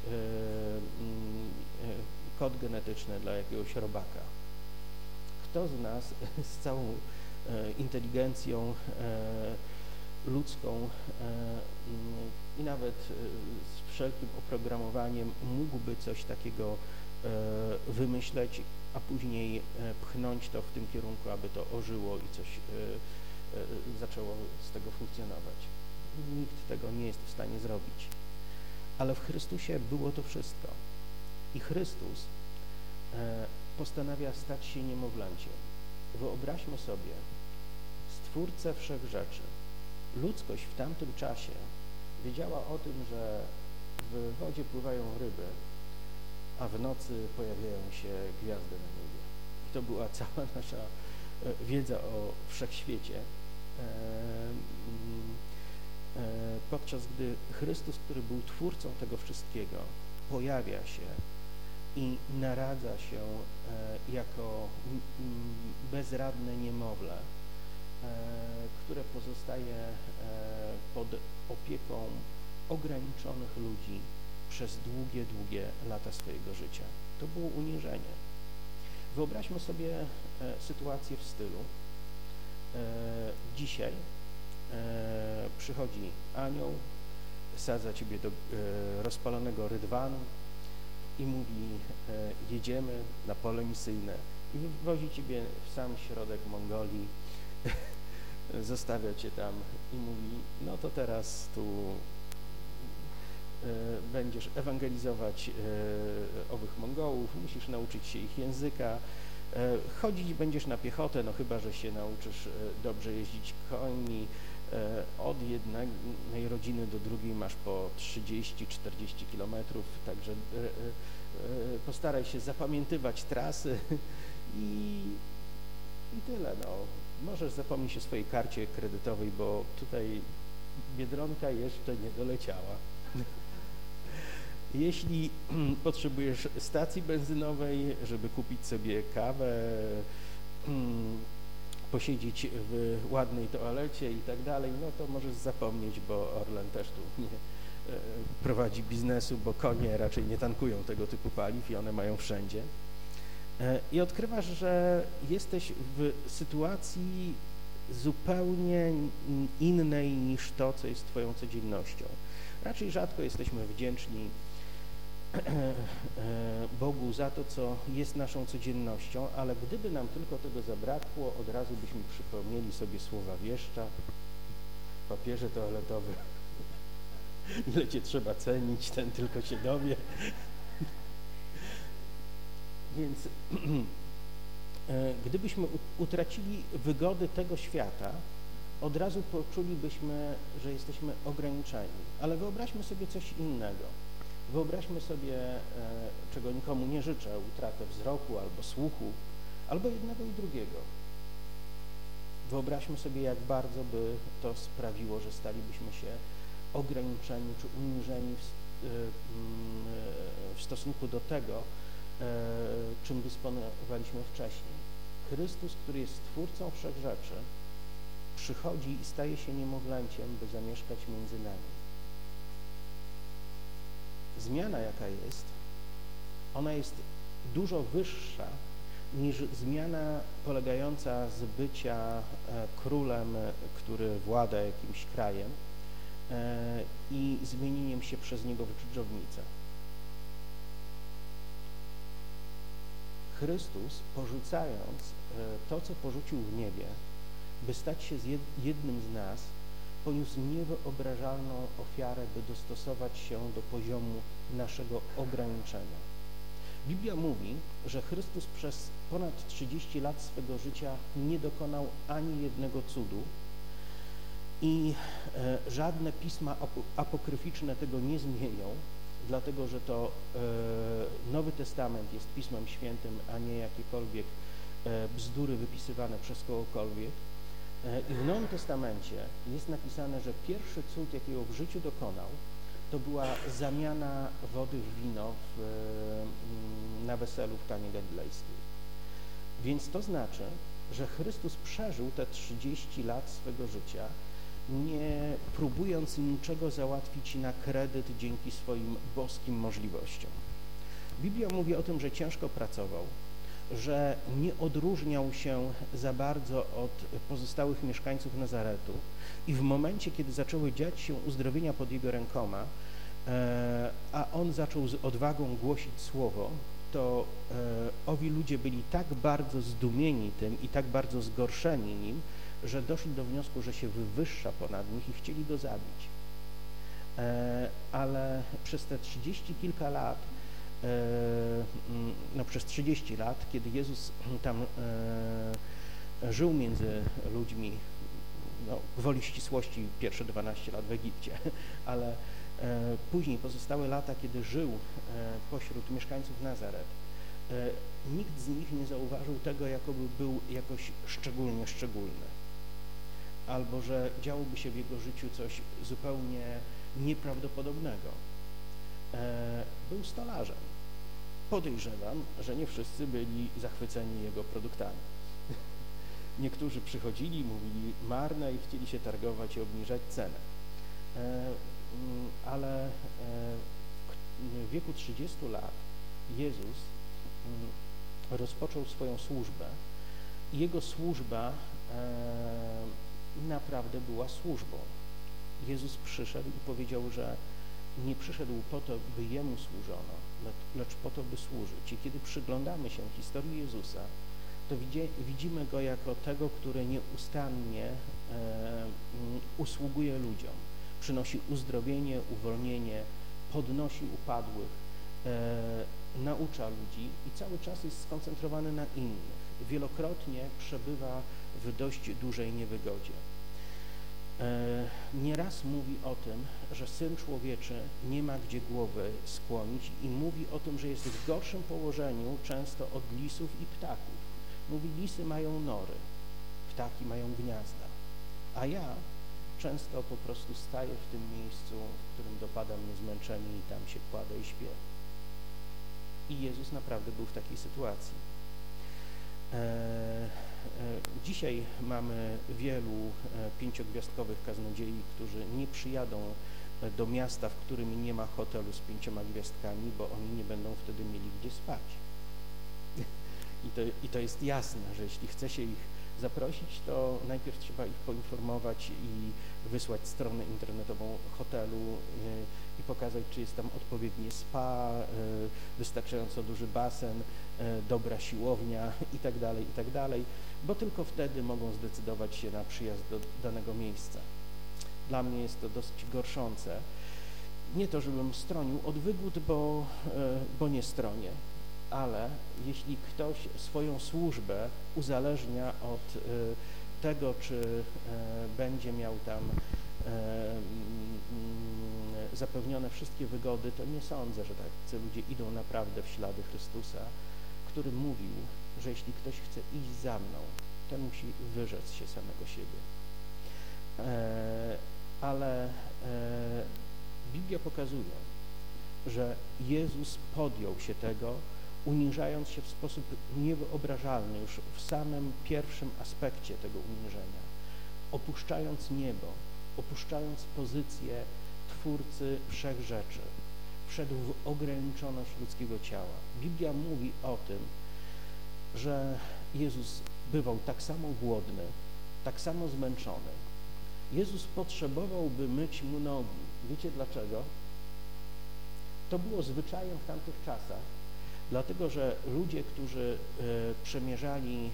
kod genetyczny dla jakiegoś robaka, kto z nas z całą inteligencją ludzką i nawet z wszelkim oprogramowaniem mógłby coś takiego wymyśleć a później pchnąć to w tym kierunku, aby to ożyło i coś zaczęło z tego funkcjonować. Nikt tego nie jest w stanie zrobić. Ale w Chrystusie było to wszystko. I Chrystus postanawia stać się niemowlęciem. Wyobraźmy sobie Stwórcę wszech rzeczy. Ludzkość w tamtym czasie wiedziała o tym, że w wodzie pływają ryby, a w nocy pojawiają się gwiazdy na niebie. I to była cała nasza wiedza o wszechświecie. Podczas gdy Chrystus, który był Twórcą tego wszystkiego, pojawia się i naradza się jako bezradne niemowlę, które pozostaje pod opieką ograniczonych ludzi przez długie, długie lata swojego życia. To było uniżenie. Wyobraźmy sobie sytuację w stylu. Dzisiaj przychodzi anioł, sadza ciebie do rozpalonego rydwanu i mówi, jedziemy na pole misyjne i wozi ciebie w sam środek Mongolii, zostawia cię tam i mówi, no to teraz tu będziesz ewangelizować owych Mongołów, musisz nauczyć się ich języka, chodzić będziesz na piechotę, no chyba że się nauczysz dobrze jeździć końmi, od jednej rodziny do drugiej masz po 30-40 kilometrów, także postaraj się zapamiętywać trasy i tyle. No. Możesz zapomnieć o swojej karcie kredytowej, bo tutaj Biedronka jeszcze nie doleciała. Jeśli potrzebujesz stacji benzynowej, żeby kupić sobie kawę, posiedzieć w ładnej toalecie i tak dalej, no to możesz zapomnieć, bo Orlen też tu nie prowadzi biznesu, bo konie raczej nie tankują tego typu paliw i one mają wszędzie. I odkrywasz, że jesteś w sytuacji zupełnie innej niż to, co jest twoją codziennością. Raczej rzadko jesteśmy wdzięczni Bogu za to, co jest naszą codziennością, ale gdyby nam tylko tego zabrakło, od razu byśmy przypomnieli sobie słowa wieszcza, papierze toaletowe, ile cię trzeba cenić, ten tylko się dowie. Więc gdybyśmy utracili wygody tego świata, od razu poczulibyśmy, że jesteśmy ograniczeni. Ale wyobraźmy sobie coś innego. Wyobraźmy sobie, czego nikomu nie życzę, utratę wzroku albo słuchu, albo jednego i drugiego. Wyobraźmy sobie, jak bardzo by to sprawiło, że stalibyśmy się ograniczeni czy uniżeni w stosunku do tego, czym dysponowaliśmy wcześniej. Chrystus, który jest Twórcą wszechrzeczy, przychodzi i staje się niemowlęciem, by zamieszkać między nami. Zmiana, jaka jest, ona jest dużo wyższa niż zmiana polegająca z bycia królem, który włada jakimś krajem i zmienieniem się przez niego w dżdżownicę. Chrystus, porzucając to, co porzucił w niebie, by stać się jednym z nas, poniósł niewyobrażalną ofiarę, by dostosować się do poziomu naszego ograniczenia. Biblia mówi, że Chrystus przez ponad 30 lat swego życia nie dokonał ani jednego cudu i żadne pisma apokryficzne tego nie zmienią, dlatego że to Nowy Testament jest Pismem Świętym, a nie jakiekolwiek bzdury wypisywane przez kogokolwiek. I w Nowym Testamencie jest napisane, że pierwszy cud, jakiego w życiu dokonał, to była zamiana wody w wino na weselu w Kanie Galilejskiej. Więc to znaczy, że Chrystus przeżył te 30 lat swego życia, nie próbując niczego załatwić na kredyt dzięki swoim boskim możliwościom. Biblia mówi o tym, że ciężko pracował, że nie odróżniał się za bardzo od pozostałych mieszkańców Nazaretu i w momencie, kiedy zaczęły dziać się uzdrowienia pod jego rękoma, a on zaczął z odwagą głosić słowo, to owi ludzie byli tak bardzo zdumieni tym i tak bardzo zgorszeni nim, że doszli do wniosku, że się wywyższa ponad nich i chcieli go zabić. Ale przez te 30 kilka lat, przez 30 lat, kiedy Jezus tam żył między ludźmi, gwoli ścisłości pierwsze 12 lat w Egipcie, ale później pozostałe lata, kiedy żył pośród mieszkańców Nazaret, nikt z nich nie zauważył tego, jakoby był jakoś szczególnie szczególny, albo że działoby się w jego życiu coś zupełnie nieprawdopodobnego. Był stolarzem. Podejrzewam, że nie wszyscy byli zachwyceni jego produktami. Niektórzy przychodzili, mówili marne i chcieli się targować i obniżać cenę. Ale w wieku 30 lat Jezus rozpoczął swoją służbę i jego służba naprawdę była służbą. Jezus przyszedł i powiedział, że nie przyszedł po to, by Jemu służono, lecz po to, by służyć. I kiedy przyglądamy się historii Jezusa, to widzimy Go jako tego, który nieustannie usługuje ludziom, przynosi uzdrowienie, uwolnienie, podnosi upadłych, naucza ludzi i cały czas jest skoncentrowany na innych. Wielokrotnie przebywa w dość dużej niewygodzie. Nieraz mówi o tym, że Syn Człowieczy nie ma gdzie głowy skłonić i mówi o tym, że jest w gorszym położeniu często od lisów i ptaków. Mówi, lisy mają nory, ptaki mają gniazda, a ja często po prostu staję w tym miejscu, w którym dopada mnie zmęczenie i tam się kładę i śpię. I Jezus naprawdę był w takiej sytuacji. Dzisiaj mamy wielu pięciogwiazdkowych kaznodziei, którzy nie przyjadą do miasta, w którym nie ma hotelu z 5 gwiazdkami, bo oni nie będą wtedy mieli gdzie spać. I to jest jasne, że jeśli chce się ich zaprosić, to najpierw trzeba ich poinformować i wysłać stronę internetową hotelu i pokazać, czy jest tam odpowiednie spa, wystarczająco duży basen, dobra siłownia itd., bo tylko wtedy mogą zdecydować się na przyjazd do danego miejsca. Dla mnie jest to dosyć gorszące. Nie to, żebym stronił od wygód, bo nie stronię, ale jeśli ktoś swoją służbę uzależnia od tego, czy będzie miał tam zapewnione wszystkie wygody, to nie sądzę, że tacy ludzie idą naprawdę w ślady Chrystusa, który mówił, że jeśli ktoś chce iść za mną, ten musi wyrzec się samego siebie. Ale Biblia pokazuje, że Jezus podjął się tego, uniżając się w sposób niewyobrażalny już w samym pierwszym aspekcie tego uniżenia, opuszczając niebo, opuszczając pozycję Twórcy wszechrzeczy, wszedł w ograniczoność ludzkiego ciała. Biblia mówi o tym, że Jezus bywał tak samo głodny, tak samo zmęczony. Jezus potrzebował, by myć mu nogi. Wiecie dlaczego? To było zwyczajem w tamtych czasach, dlatego że ludzie, którzy przemierzali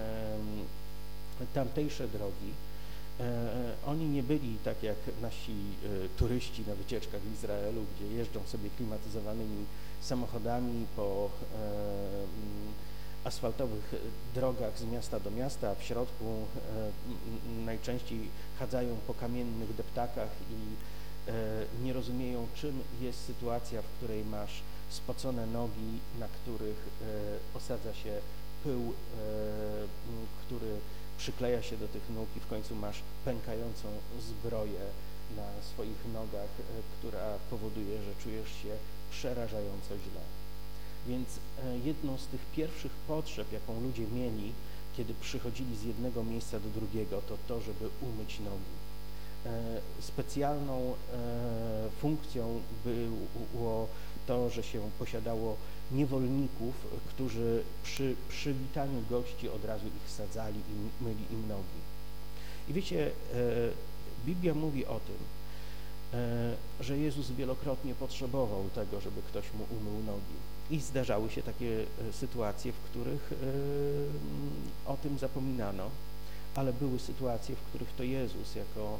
tamtejsze drogi, oni nie byli tak jak nasi turyści na wycieczkach w Izraelu, gdzie jeżdżą sobie klimatyzowanymi samochodami po asfaltowych drogach z miasta do miasta, a w środku najczęściej chadzają po kamiennych deptakach i nie rozumieją, czym jest sytuacja, w której masz spocone nogi, na których osadza się pył, który przykleja się do tych nóg i w końcu masz pękającą zbroję na swoich nogach, która powoduje, że czujesz się przerażająco źle. Więc jedną z tych pierwszych potrzeb, jaką ludzie mieli, kiedy przychodzili z jednego miejsca do drugiego, to to, żeby umyć nogi. Specjalną funkcją było to, że się posiadało niewolników, którzy przy przywitaniu gości od razu ich sadzali i myli im nogi. I wiecie, Biblia mówi o tym, że Jezus wielokrotnie potrzebował tego, żeby ktoś mu umył nogi. I zdarzały się takie sytuacje, w których o tym zapominano, ale były sytuacje, w których to Jezus jako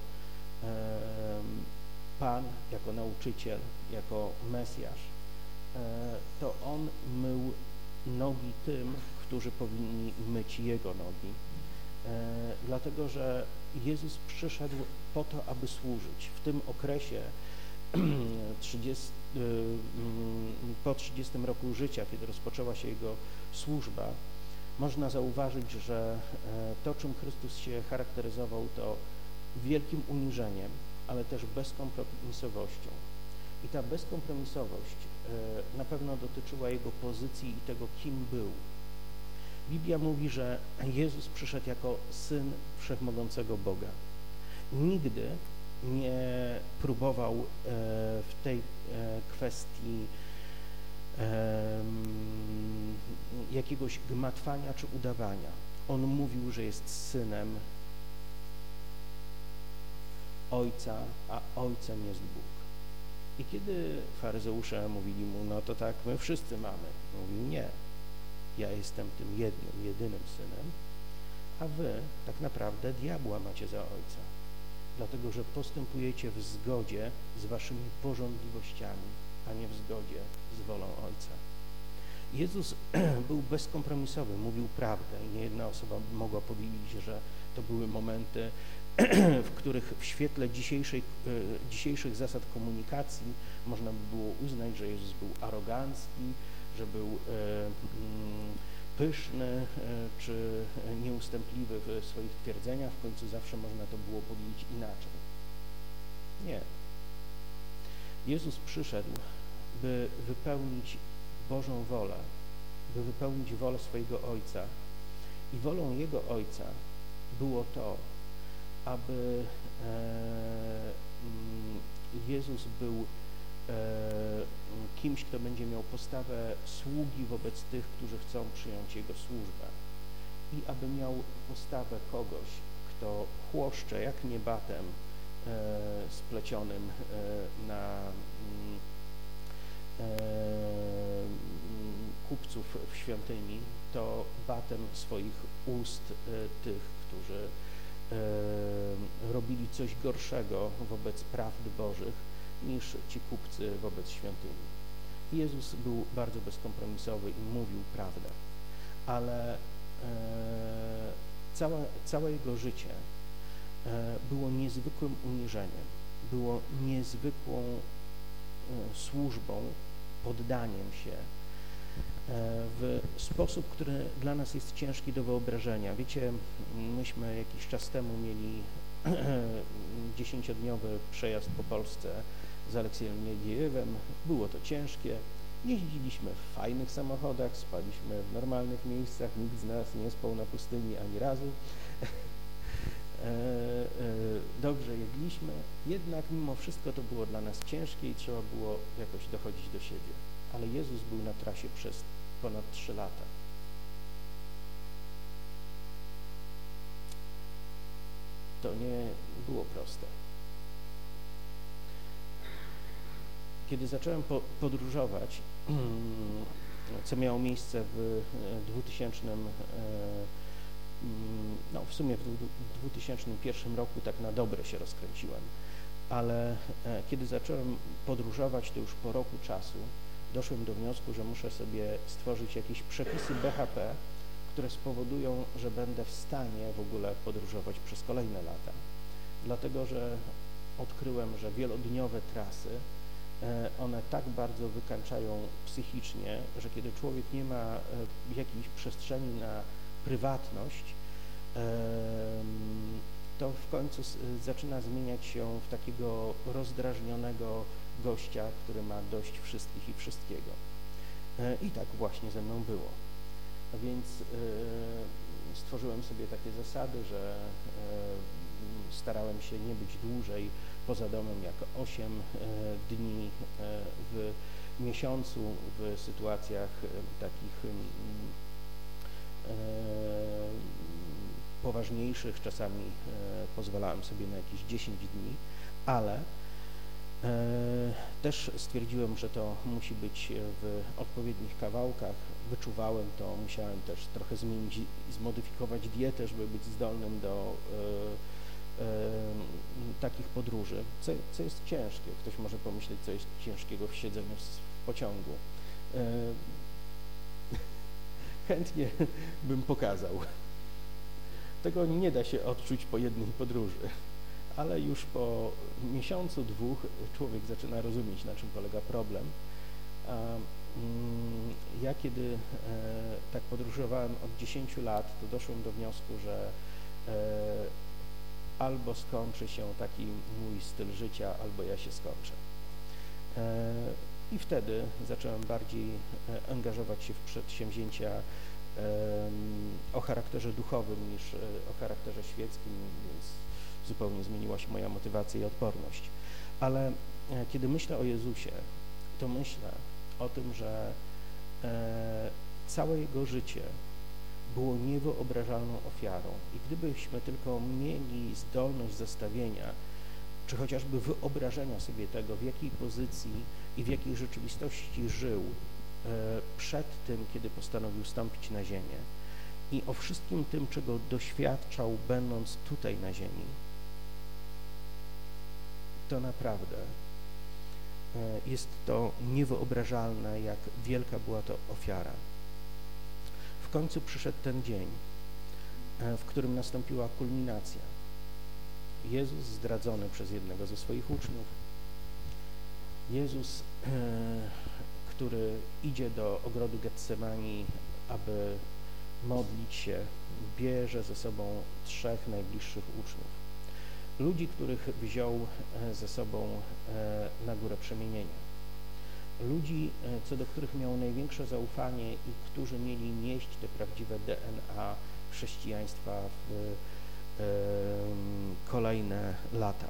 Pan, jako nauczyciel, jako Mesjasz, to On mył nogi tym, którzy powinni myć Jego nogi. Dlatego, że Jezus przyszedł po to, aby służyć. W tym okresie po 30 roku życia, kiedy rozpoczęła się Jego służba, można zauważyć, że to, czym Chrystus się charakteryzował, to wielkim uniżeniem, ale też bezkompromisowością. I ta bezkompromisowość na pewno dotyczyła Jego pozycji i tego, kim był. Biblia mówi, że Jezus przyszedł jako Syn Wszechmogącego Boga. Nigdy nie próbował w tej kwestii jakiegoś gmatwania czy udawania. On mówił, że jest Synem Ojca, a Ojcem jest Bóg. I kiedy faryzeusze mówili mu, no to tak, my wszyscy mamy. Mówił, nie, ja jestem tym jedynym Synem, a wy tak naprawdę diabła macie za Ojca, dlatego że postępujecie w zgodzie z waszymi pożądliwościami, a nie w zgodzie z wolą Ojca. Jezus był bezkompromisowy, mówił prawdę i niejedna osoba mogła powiedzieć, że to były momenty, w których w świetle dzisiejszych zasad komunikacji można by było uznać, że Jezus był arogancki, że był pyszny czy nieustępliwy w swoich twierdzeniach. W końcu zawsze można to było powiedzieć inaczej. Nie. Jezus przyszedł, by wypełnić Bożą wolę, by wypełnić wolę swojego Ojca. I wolą Jego Ojca było to, aby Jezus był kimś, kto będzie miał postawę sługi wobec tych, którzy chcą przyjąć Jego służbę i aby miał postawę kogoś, kto chłoszcze jak nie batem splecionym na kupców w świątyni, to batem swoich ust tych, którzy robili coś gorszego wobec prawd Bożych niż ci kupcy wobec świątyni. Jezus był bardzo bezkompromisowy i mówił prawdę, ale całe Jego życie było niezwykłym uniżeniem, było niezwykłą służbą, poddaniem się w sposób, który dla nas jest ciężki do wyobrażenia. Wiecie, myśmy jakiś czas temu mieli 10-dniowy przejazd po Polsce z Aleksiejem Niedźwiejewem. Było to ciężkie. Jeździliśmy w fajnych samochodach, spaliśmy w normalnych miejscach, nikt z nas nie spał na pustyni ani razu. Dobrze jedliśmy, jednak mimo wszystko to było dla nas ciężkie i trzeba było jakoś dochodzić do siebie. Ale Jezus był na trasie przez ponad 3 lata. To nie było proste. Kiedy zacząłem podróżować, co miało miejsce w 2000, no w sumie w 2001 roku tak na dobre się rozkręciłem, ale kiedy zacząłem podróżować, to już po roku czasu doszłem do wniosku, że muszę sobie stworzyć jakieś przepisy BHP, które spowodują, że będę w stanie w ogóle podróżować przez kolejne lata. Dlatego, że odkryłem, że wielodniowe trasy, one tak bardzo wykańczają psychicznie, że kiedy człowiek nie ma jakiejś przestrzeni na prywatność, to w końcu zaczyna zmieniać się w takiego rozdrażnionego gościa, który ma dość wszystkich i wszystkiego. I tak właśnie ze mną było. A więc stworzyłem sobie takie zasady, że starałem się nie być dłużej poza domem jak 8 dni w miesiącu w sytuacjach takich poważniejszych. Czasami pozwalałem sobie na jakieś 10 dni, ale Też stwierdziłem, że to musi być w odpowiednich kawałkach. Wyczuwałem to, musiałem też trochę zmienić i zmodyfikować dietę, żeby być zdolnym do takich podróży, co jest ciężkie. Ktoś może pomyśleć, co jest ciężkiego w siedzeniu w pociągu. Chętnie bym pokazał. Tego nie da się odczuć po jednej podróży, ale już po miesiącu, dwóch człowiek zaczyna rozumieć, na czym polega problem. Ja kiedy tak podróżowałem od 10 lat, to doszłem do wniosku, że albo skończy się taki mój styl życia, albo ja się skończę. I wtedy zacząłem bardziej angażować się w przedsięwzięcia o charakterze duchowym niż o charakterze świeckim, więc zupełnie zmieniła się moja motywacja i odporność. Ale kiedy myślę o Jezusie, to myślę o tym, że całe Jego życie było niewyobrażalną ofiarą i gdybyśmy tylko mieli zdolność zestawienia, czy chociażby wyobrażenia sobie tego, w jakiej pozycji i w jakiej rzeczywistości żył przed tym, kiedy postanowił stąpić na ziemię i o wszystkim tym, czego doświadczał, będąc tutaj na ziemi, to naprawdę jest to niewyobrażalne, jak wielka była to ofiara. W końcu przyszedł ten dzień, w którym nastąpiła kulminacja. Jezus zdradzony przez jednego ze swoich uczniów, Jezus, który idzie do ogrodu Getsemani, aby modlić się, bierze ze sobą 3 najbliższych uczniów. Ludzi, których wziął ze sobą na górę przemienienia. Ludzi, co do których miał największe zaufanie i którzy mieli nieść te prawdziwe DNA chrześcijaństwa w kolejne lata.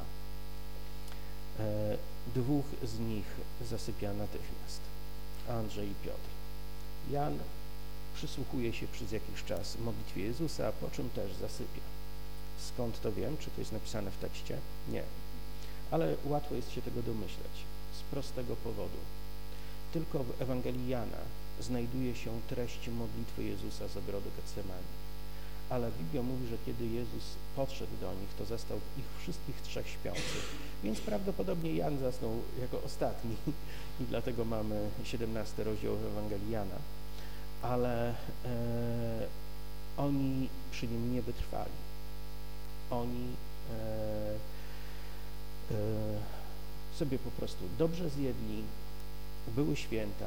2 z nich zasypia natychmiast. Andrzej i Piotr. Jan przysłuchuje się przez jakiś czas modlitwie Jezusa, po czym też zasypia. Skąd to wiem? Czy to jest napisane w tekście? Nie. Ale łatwo jest się tego domyśleć. Z prostego powodu. Tylko w Ewangelii Jana znajduje się treść modlitwy Jezusa z ogrodu Getsemani. Ale Biblia mówi, że kiedy Jezus podszedł do nich, to zastał ich wszystkich 3 śpiących. Więc prawdopodobnie Jan zasnął jako ostatni i dlatego mamy 17 rozdział Ewangelii Jana. Ale oni przy nim nie wytrwali. Oni sobie po prostu dobrze zjedli, były święta,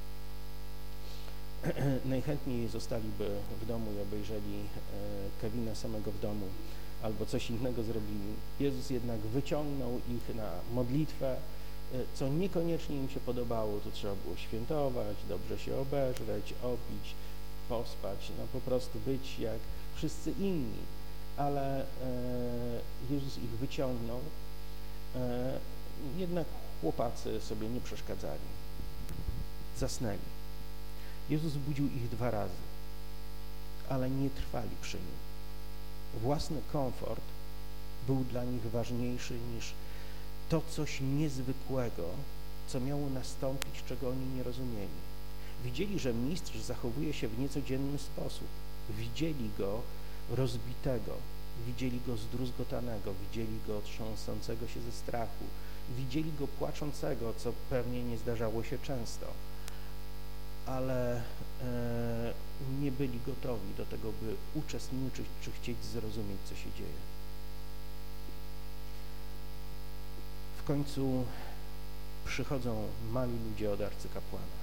najchętniej zostaliby w domu i obejrzeli Kevina samego w domu albo coś innego zrobili. Jezus jednak wyciągnął ich na modlitwę, co niekoniecznie im się podobało, to trzeba było świętować, dobrze się obeżreć, opić, pospać, no po prostu być jak wszyscy inni. Ale Jezus ich wyciągnął, jednak chłopacy sobie nie przeszkadzali. Zasnęli. Jezus budził ich 2 razy, ale nie trwali przy nim. Własny komfort był dla nich ważniejszy niż to coś niezwykłego, co miało nastąpić, czego oni nie rozumieli. Widzieli, że mistrz zachowuje się w niecodzienny sposób. Widzieli go rozbitego, widzieli go zdruzgotanego, widzieli go trząsącego się ze strachu, widzieli go płaczącego, co pewnie nie zdarzało się często, ale nie byli gotowi do tego, by uczestniczyć czy chcieć zrozumieć, co się dzieje. W końcu przychodzą mali ludzie od arcykapłana.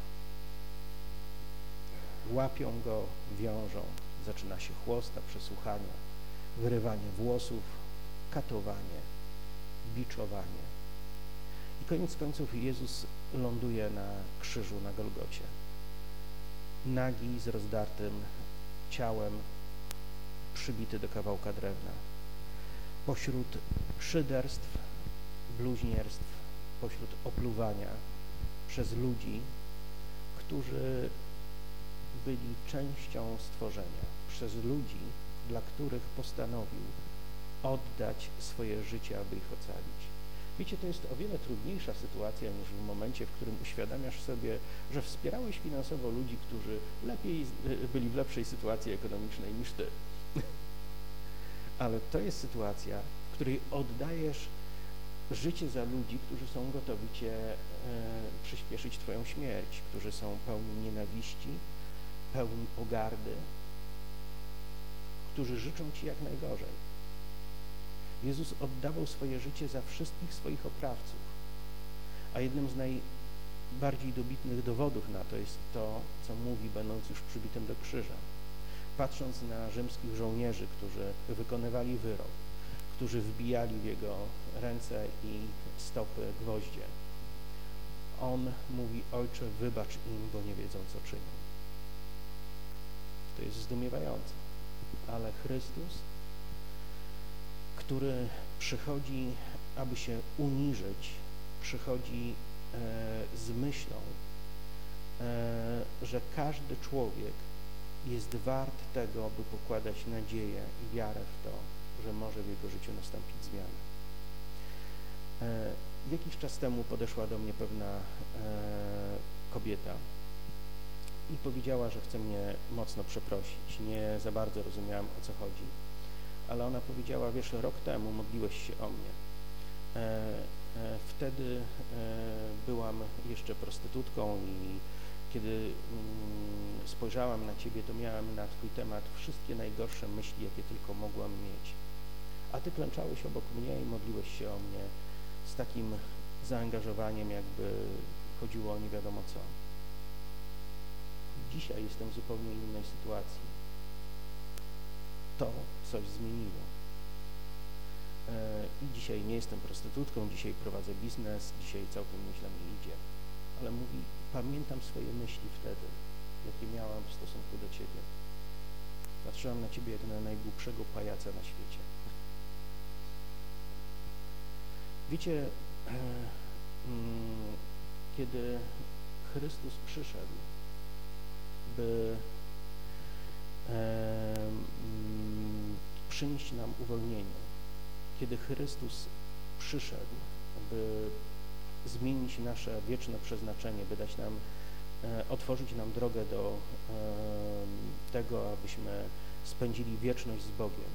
Łapią go, wiążą, zaczyna się chłosta, przesłuchania, wyrywanie włosów, katowanie, biczowanie. I koniec końców Jezus ląduje na krzyżu na Golgocie. Nagi z rozdartym ciałem, przybity do kawałka drewna. Pośród szyderstw, bluźnierstw, pośród opluwania przez ludzi, którzy byli częścią stworzenia, przez ludzi, dla których postanowił oddać swoje życie, aby ich ocalić. Wiecie, to jest o wiele trudniejsza sytuacja niż w momencie, w którym uświadamiasz sobie, że wspierałeś finansowo ludzi, którzy byli w lepszej sytuacji ekonomicznej niż ty. Ale to jest sytuacja, w której oddajesz życie za ludzi, którzy są gotowi cię przyspieszyć twoją śmierć, którzy są pełni nienawiści, pełni pogardy, którzy życzą ci jak najgorzej. Jezus oddawał swoje życie za wszystkich swoich oprawców, a jednym z najbardziej dobitnych dowodów na to jest to, co mówi, będąc już przybitym do krzyża. Patrząc na rzymskich żołnierzy, którzy wykonywali wyrok, którzy wbijali w jego ręce i stopy gwoździe, on mówi: Ojcze, wybacz im, bo nie wiedzą, co czynią. To jest zdumiewające, ale Chrystus, który przychodzi, aby się uniżyć, przychodzi z myślą, że każdy człowiek jest wart tego, by pokładać nadzieję i wiarę w to, że może w jego życiu nastąpić zmiana. Jakiś czas temu podeszła do mnie pewna kobieta i powiedziała, że chce mnie mocno przeprosić. Nie za bardzo rozumiałam, o co chodzi, ale ona powiedziała: wiesz, rok temu modliłeś się o mnie. Wtedy byłam jeszcze prostytutką i kiedy spojrzałam na ciebie, to miałam na twój temat wszystkie najgorsze myśli, jakie tylko mogłam mieć. A ty klęczałeś obok mnie i modliłeś się o mnie z takim zaangażowaniem, jakby chodziło o nie wiadomo co. Dzisiaj jestem w zupełnie innej sytuacji. To coś zmieniło. I dzisiaj nie jestem prostytutką, dzisiaj prowadzę biznes, dzisiaj całkiem nieźle mi idzie. Ale mówi: pamiętam swoje myśli wtedy, jakie miałam w stosunku do ciebie. Patrzyłam na ciebie jak na najgłupszego pajaca na świecie. Wiecie, kiedy Chrystus przyszedł, by przynieść nam uwolnienie, kiedy Chrystus przyszedł, by zmienić nasze wieczne przeznaczenie, by dać nam, otworzyć nam drogę do tego, abyśmy spędzili wieczność z Bogiem,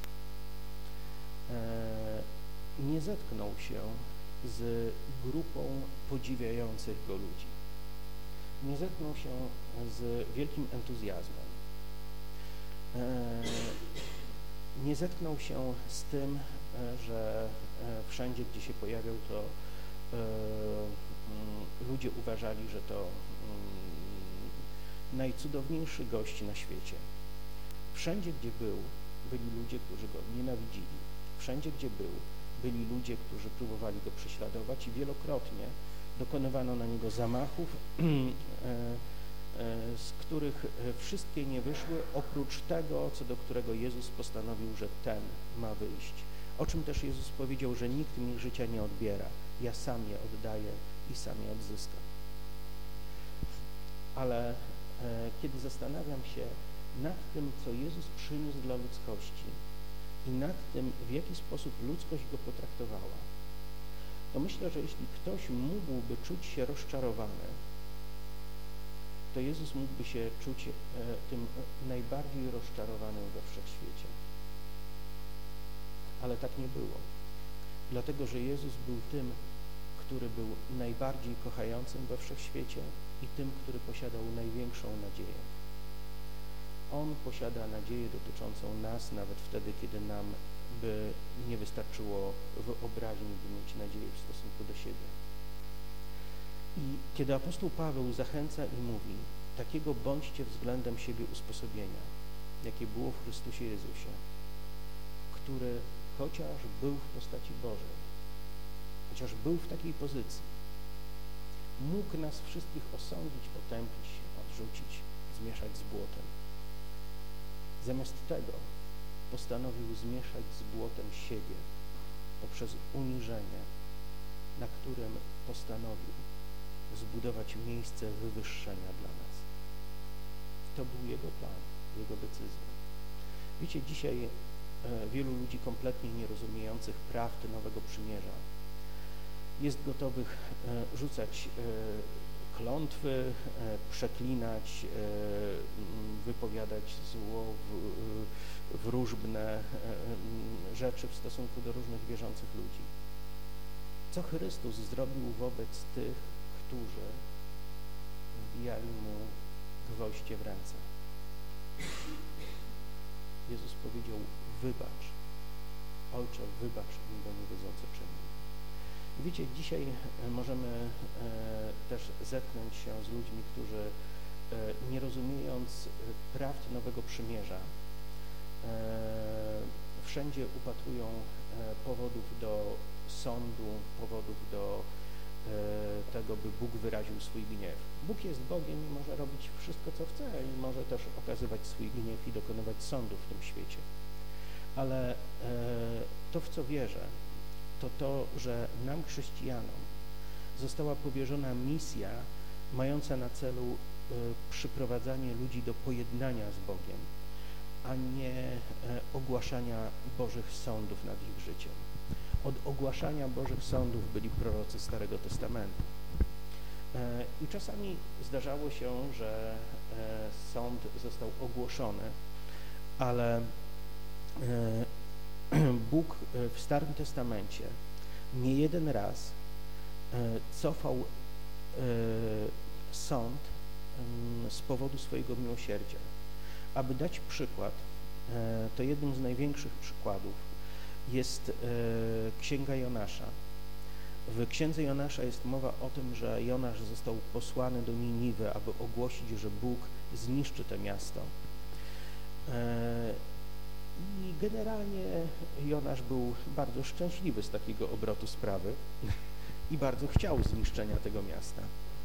nie zetknął się z grupą podziwiających Go ludzi. Nie zetknął się z wielkim entuzjazmem. Nie zetknął się z tym, że wszędzie, gdzie się pojawiał, to ludzie uważali, że to najcudowniejszy gość na świecie. Wszędzie, gdzie był, byli ludzie, którzy Go nienawidzili. Wszędzie, gdzie był, byli ludzie, którzy próbowali Go prześladować i wielokrotnie dokonywano na Niego zamachów, z których wszystkie nie wyszły, oprócz tego, co do którego Jezus postanowił, że ten ma wyjść. O czym też Jezus powiedział, że nikt mi życia nie odbiera, ja sam je oddaję i sam je odzyskam. Ale kiedy zastanawiam się nad tym, co Jezus przyniósł dla ludzkości i nad tym, w jaki sposób ludzkość Go potraktowała, to myślę, że jeśli ktoś mógłby czuć się rozczarowany, to Jezus mógłby się czuć tym najbardziej rozczarowanym we wszechświecie. Ale tak nie było. Dlatego, że Jezus był tym, który był najbardziej kochającym we wszechświecie i tym, który posiadał największą nadzieję. On posiada nadzieję dotyczącą nas, nawet wtedy, kiedy nam by nie wystarczyło wyobraźni, by mieć nadzieję w stosunku do siebie. I kiedy apostoł Paweł zachęca i mówi: takiego bądźcie względem siebie usposobienia, jakie było w Chrystusie Jezusie, który chociaż był w postaci Bożej, chociaż był w takiej pozycji, mógł nas wszystkich osądzić, potępić, odrzucić, zmieszać z błotem. Zamiast tego postanowił zmieszać z błotem siebie poprzez uniżenie, na którym postanowił zbudować miejsce wywyższenia dla nas. To był Jego plan, Jego decyzja. Wiecie, dzisiaj wielu ludzi kompletnie nierozumiejących prawd Nowego Przymierza jest gotowych rzucać klątwy, przeklinać, wypowiadać wróżbne rzeczy w stosunku do różnych wierzących ludzi. Co Chrystus zrobił wobec tych, którzy wbijali mu gwoździe w ręce? Jezus powiedział: wybacz, Ojcze, wybacz im, bo nie wiedzą, co czynią. Wiecie, dzisiaj możemy też zetknąć się z ludźmi, którzy nie rozumiejąc prawd Nowego Przymierza, wszędzie upatrują powodów do sądu, powodów do tego, by Bóg wyraził swój gniew. Bóg jest Bogiem i może robić wszystko, co chce i może też okazywać swój gniew i dokonywać sądu w tym świecie. Ale to, w co wierzę, to, że nam, chrześcijanom, została powierzona misja mająca na celu przyprowadzanie ludzi do pojednania z Bogiem, a nie ogłaszania Bożych sądów nad ich życiem. Od ogłaszania Bożych sądów byli prorocy Starego Testamentu. I czasami zdarzało się, że sąd został ogłoszony, ale Bóg w Starym Testamencie nie jeden raz cofał sąd z powodu swojego miłosierdzia. Aby dać przykład, to jednym z największych przykładów jest Księga Jonasza. W Księdze Jonasza jest mowa o tym, że Jonasz został posłany do Niniwy, aby ogłosić, że Bóg zniszczy to miasto. I generalnie Jonasz był bardzo szczęśliwy z takiego obrotu sprawy i bardzo chciał zniszczenia tego miasta.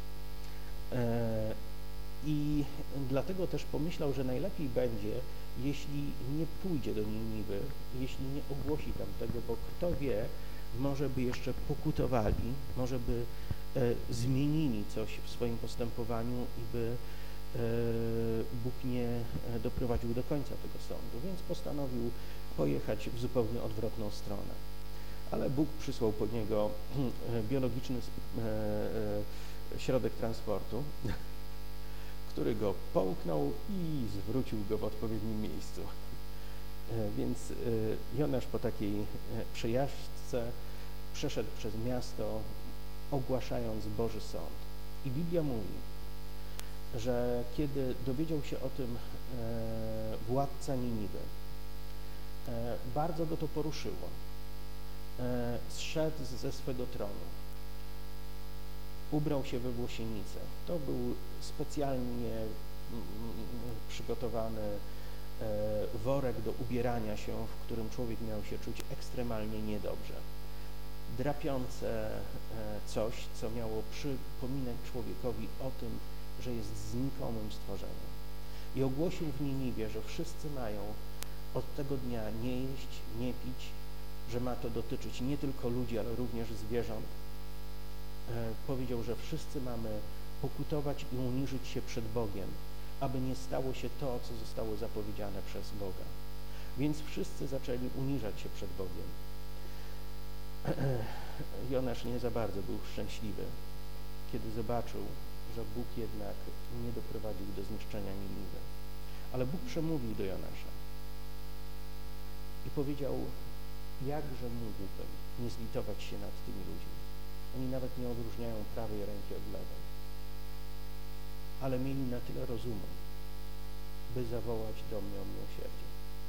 I dlatego też pomyślał, że najlepiej będzie, jeśli nie pójdzie do Niniwy, jeśli nie ogłosi tam tego, bo kto wie, może by jeszcze pokutowali, może by zmienili coś w swoim postępowaniu i by Bóg nie doprowadził do końca tego sądu, więc postanowił pojechać w zupełnie odwrotną stronę. Ale Bóg przysłał po niego biologiczny środek transportu, który go połknął i zwrócił go w odpowiednim miejscu. Więc Jonasz po takiej przejażdżce przeszedł przez miasto, ogłaszając Boży sąd. I Biblia mówi, że kiedy dowiedział się o tym władca Niniwy, bardzo go to poruszyło. Zszedł ze swego tronu, ubrał się we włosienicę. To był specjalnie przygotowany worek do ubierania się, w którym człowiek miał się czuć ekstremalnie niedobrze. Drapiące coś, co miało przypominać człowiekowi o tym, że jest znikomym stworzeniem. I ogłosił w Niniwie, że wszyscy mają od tego dnia nie jeść, nie pić, że ma to dotyczyć nie tylko ludzi, ale również zwierząt. Powiedział, że wszyscy mamy pokutować i uniżyć się przed Bogiem, aby nie stało się to, co zostało zapowiedziane przez Boga. Więc wszyscy zaczęli uniżać się przed Bogiem. Jonasz nie za bardzo był szczęśliwy, kiedy zobaczył, że Bóg jednak nie doprowadził do zniszczenia Niniwy. Ale Bóg przemówił do Jonasza i powiedział: jakże mógłbym nie zlitować się nad tymi ludźmi. Oni nawet nie odróżniają prawej ręki od lewej. Ale mieli na tyle rozumu, by zawołać do mnie o miłosierdzie.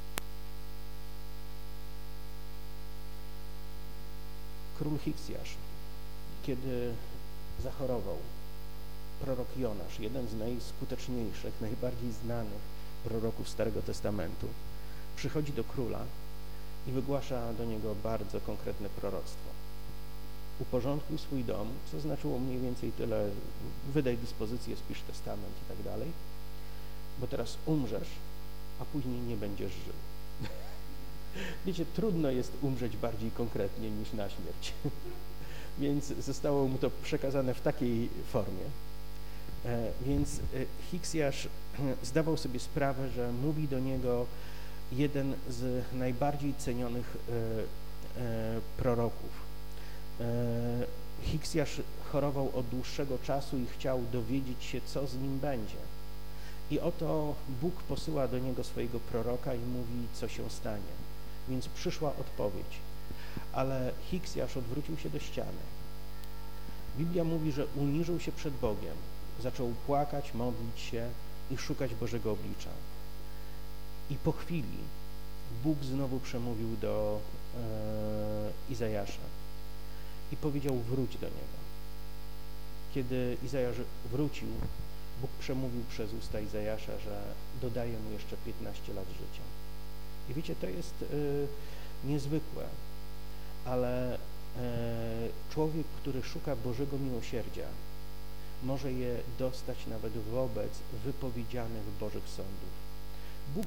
Król Hiksjasz, kiedy zachorował, prorok Jonasz, jeden z najskuteczniejszych, najbardziej znanych proroków Starego Testamentu, przychodzi do króla i wygłasza do niego bardzo konkretne proroctwo. Uporządkuj swój dom, co znaczyło mniej więcej tyle: wydaj dyspozycję, spisz testament i tak dalej, bo teraz umrzesz, a później nie będziesz żył. Wiecie, trudno jest umrzeć bardziej konkretnie niż na śmierć. Więc zostało mu to przekazane w takiej formie. Więc Hiksjasz zdawał sobie sprawę, że mówi do niego jeden z najbardziej cenionych proroków. Hiksjasz chorował od dłuższego czasu i chciał dowiedzieć się, co z nim będzie. I oto Bóg posyła do niego swojego proroka i mówi, co się stanie. Więc przyszła odpowiedź, ale Hiksjasz odwrócił się do ściany. Biblia mówi, że uniżył się przed Bogiem, zaczął płakać, modlić się i szukać Bożego oblicza. I po chwili Bóg znowu przemówił do Izajasza i powiedział, wróć do niego. Kiedy Izajasz wrócił, Bóg przemówił przez usta Izajasza, że dodaje mu jeszcze 15 lat życia. I wiecie, to jest niezwykłe, ale człowiek, który szuka Bożego miłosierdzia, może je dostać nawet wobec wypowiedzianych Bożych sądów. Bóg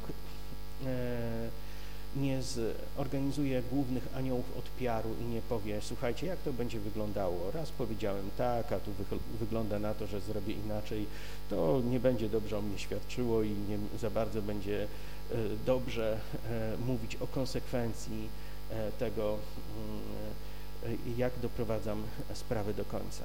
nie zorganizuje głównych aniołów od PR-u i nie powie, słuchajcie, jak to będzie wyglądało. Raz powiedziałem tak, a tu wygląda na to, że zrobię inaczej. To nie będzie dobrze o mnie świadczyło i nie za bardzo będzie dobrze mówić o konsekwencji tego, jak doprowadzam sprawę do końca.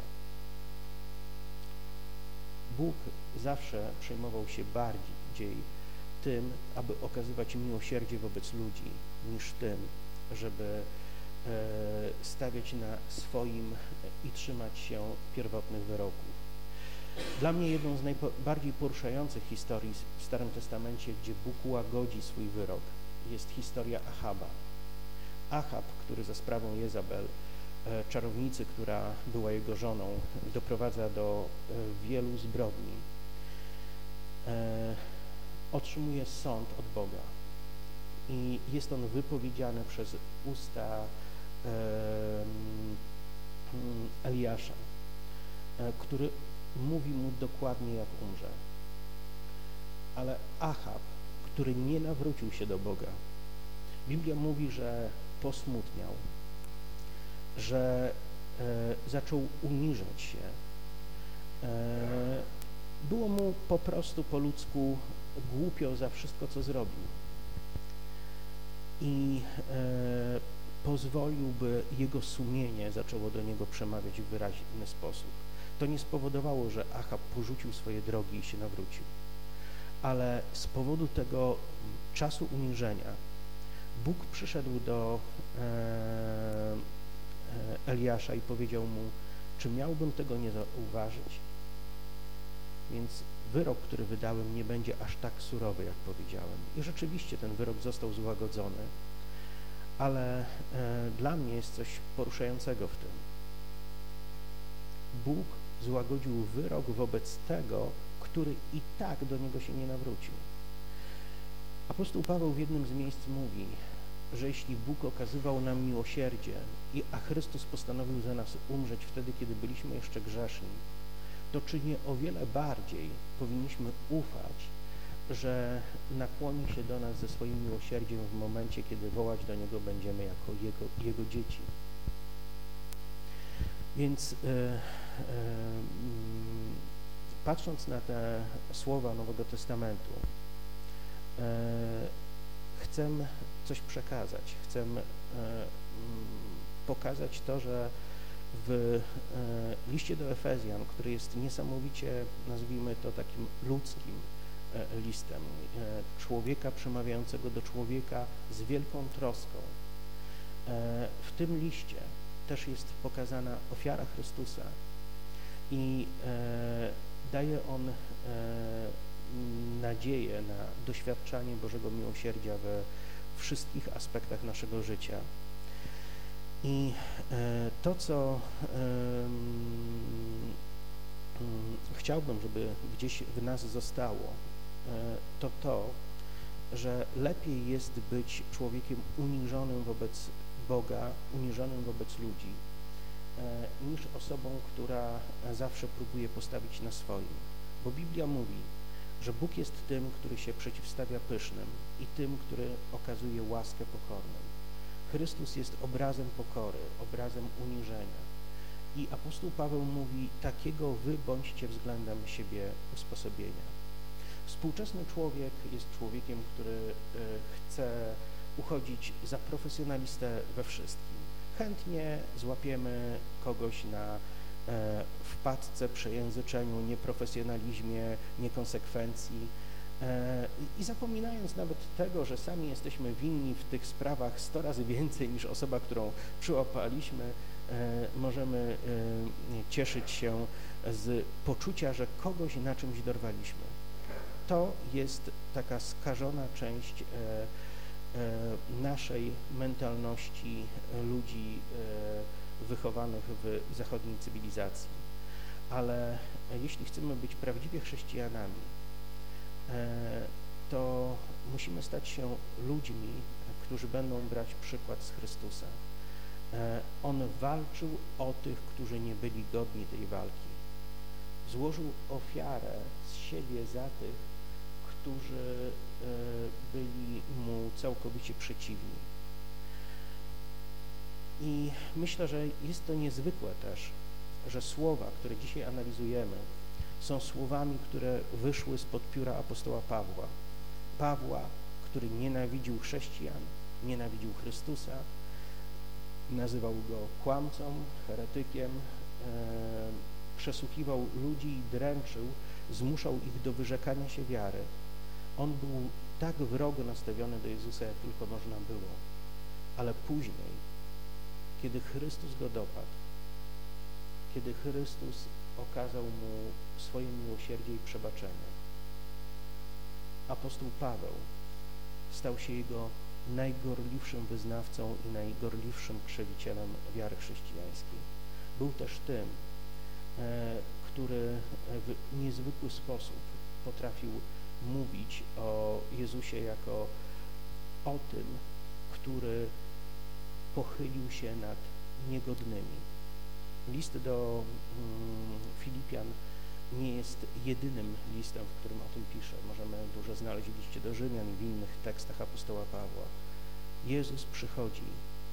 Bóg zawsze przejmował się bardziej tym, aby okazywać miłosierdzie wobec ludzi, niż tym, żeby stawiać na swoim i trzymać się pierwotnych wyroków. Dla mnie jedną z najbardziej poruszających historii w Starym Testamencie, gdzie Bóg łagodzi swój wyrok, jest historia Achaba. Achab, który za sprawą Jezabel, czarownicy, która była jego żoną, doprowadza do wielu zbrodni, otrzymuje sąd od Boga i jest on wypowiedziany przez usta Eliasza, który mówi mu dokładnie, jak umrze. Ale Achab, który nie nawrócił się do Boga, Biblia mówi, że posmutniał, że zaczął uniżać się. Było mu po prostu po ludzku głupio za wszystko, co zrobił. I pozwolił, by jego sumienie zaczęło do niego przemawiać w wyraźny sposób. To nie spowodowało, że Achab porzucił swoje drogi i się nawrócił. Ale z powodu tego czasu uniżenia Bóg przyszedł do Eliasza i powiedział mu, czy miałbym tego nie zauważyć? Więc wyrok, który wydałem, nie będzie aż tak surowy, jak powiedziałem. I rzeczywiście ten wyrok został złagodzony, ale dla mnie jest coś poruszającego w tym. Bóg złagodził wyrok wobec tego, który i tak do niego się nie nawrócił. Apostoł Paweł w jednym z miejsc mówi, że jeśli Bóg okazywał nam miłosierdzie, a Chrystus postanowił za nas umrzeć wtedy, kiedy byliśmy jeszcze grzeszni, to czy nie o wiele bardziej powinniśmy ufać, że nakłoni się do nas ze swoim miłosierdziem w momencie, kiedy wołać do Niego będziemy jako Jego dzieci. Więc patrząc na te słowa Nowego Testamentu, chcę coś przekazać, chcę pokazać to, że w liście do Efezjan, który jest niesamowicie, nazwijmy to takim ludzkim listem, człowieka przemawiającego do człowieka z wielką troską, w tym liście też jest pokazana ofiara Chrystusa i daje on nadzieję na doświadczanie Bożego miłosierdzia we wszystkich aspektach naszego życia. I to, co chciałbym, żeby gdzieś w nas zostało, to, że lepiej jest być człowiekiem uniżonym wobec Boga, uniżonym wobec ludzi, niż osobą, która zawsze próbuje postawić na swoim. Bo Biblia mówi, że Bóg jest tym, który się przeciwstawia pysznym i tym, który okazuje łaskę pokornym. Chrystus jest obrazem pokory, obrazem uniżenia. I apostoł Paweł mówi, takiego wy bądźcie względem siebie usposobienia. Współczesny człowiek jest człowiekiem, który chce uchodzić za profesjonalistę we wszystkim. chętnie złapiemy kogoś na wpadce, przejęzyczeniu, nieprofesjonalizmie, niekonsekwencji i zapominając nawet tego, że sami jesteśmy winni w tych sprawach 100 razy więcej niż osoba, którą przyłapaliśmy, możemy cieszyć się z poczucia, że kogoś na czymś dorwaliśmy. To jest taka skażona część naszej mentalności ludzi wychowanych w zachodniej cywilizacji. Ale jeśli chcemy być prawdziwie chrześcijanami, to musimy stać się ludźmi, którzy będą brać przykład z Chrystusa. On walczył o tych, którzy nie byli godni tej walki. Złożył ofiarę z siebie za tych, którzy byli mu całkowicie przeciwni. I myślę, że jest to niezwykłe też, że słowa, które dzisiaj analizujemy, są słowami, które wyszły spod pióra apostoła Pawła. Pawła, który nienawidził chrześcijan, nienawidził Chrystusa, nazywał go kłamcą, heretykiem, przesłuchiwał ludzi i dręczył, zmuszał ich do wyrzekania się wiary. On był tak wrogo nastawiony do Jezusa, jak tylko można było. Ale później, kiedy Chrystus go dopadł, kiedy Chrystus okazał mu swoje miłosierdzie i przebaczenie, apostoł Paweł stał się jego najgorliwszym wyznawcą i najgorliwszym krzewicielem wiary chrześcijańskiej. Był też tym, który w niezwykły sposób potrafił mówić o Jezusie jako o tym, który pochylił się nad niegodnymi. List do Filipian nie jest jedynym listem, w którym o tym pisze. Możemy dużo znaleźć w liście do Rzymian i w innych tekstach apostoła Pawła. Jezus przychodzi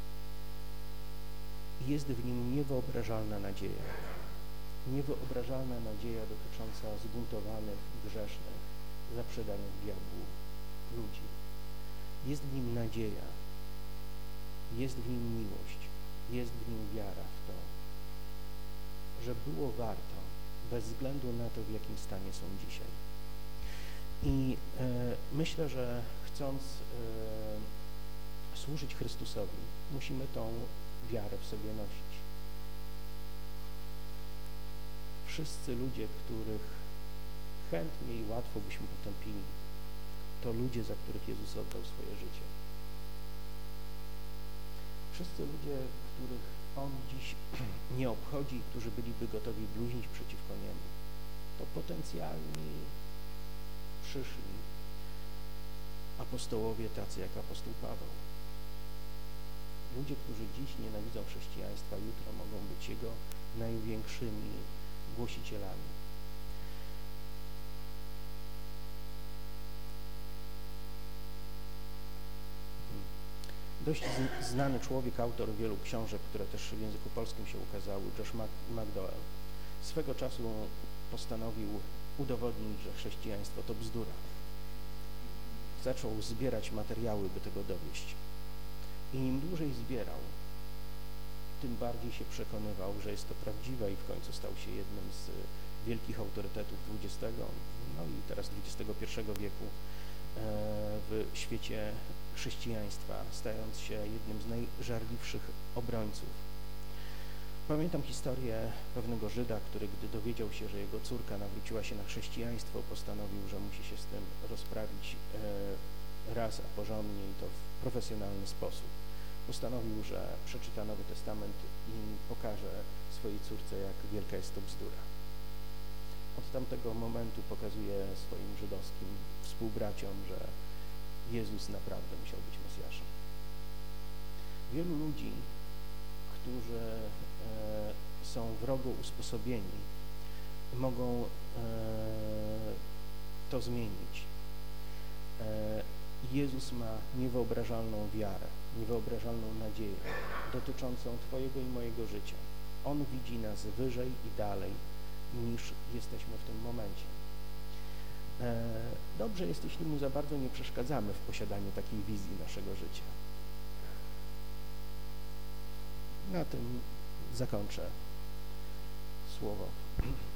i jest w nim niewyobrażalna nadzieja. Niewyobrażalna nadzieja dotycząca zbuntowanych, grzesznych, zaprzedanych diabłu ludzi. Jest w nim nadzieja, jest w nim miłość, jest w nim wiara w to, że było warto, bez względu na to, w jakim stanie są dzisiaj. I myślę, że chcąc służyć Chrystusowi, musimy tą wiarę w sobie nosić. Wszyscy ludzie, których chętnie i łatwo byśmy potępili, to ludzie, za których Jezus oddał swoje życie. Wszyscy ludzie, których On dziś nie obchodzi, którzy byliby gotowi bluźnić przeciwko Niemu, to potencjalni przyszli apostołowie tacy jak apostoł Paweł. Ludzie, którzy dziś nienawidzą chrześcijaństwa, jutro mogą być Jego największymi głosicielami. Dość znany człowiek, autor wielu książek, które też w języku polskim się ukazały, Josh McDowell, swego czasu postanowił udowodnić, że chrześcijaństwo to bzdura. Zaczął zbierać materiały, by tego dowieść. I im dłużej zbierał, tym bardziej się przekonywał, że jest to prawdziwe i w końcu stał się jednym z wielkich autorytetów XX, no i teraz XXI wieku w świecie chrześcijaństwa, stając się jednym z najżarliwszych obrońców. Pamiętam historię pewnego Żyda, który gdy dowiedział się, że jego córka nawróciła się na chrześcijaństwo, postanowił, że musi się z tym rozprawić raz a porządnie i to w profesjonalny sposób. Postanowił, że przeczyta Nowy Testament i pokaże swojej córce, jak wielka jest to bzdura. Od tamtego momentu pokazuje swoim żydowskim współbraciom, że Jezus naprawdę musiał być Mesjaszem. Wielu ludzi, którzy są wrogo usposobieni, mogą to zmienić. Jezus ma niewyobrażalną wiarę, niewyobrażalną nadzieję dotyczącą Twojego i mojego życia. On widzi nas wyżej i dalej, niż jesteśmy w tym momencie. Dobrze jest, jeśli Mu za bardzo nie przeszkadzamy w posiadaniu takiej wizji naszego życia. Na tym zakończę słowo.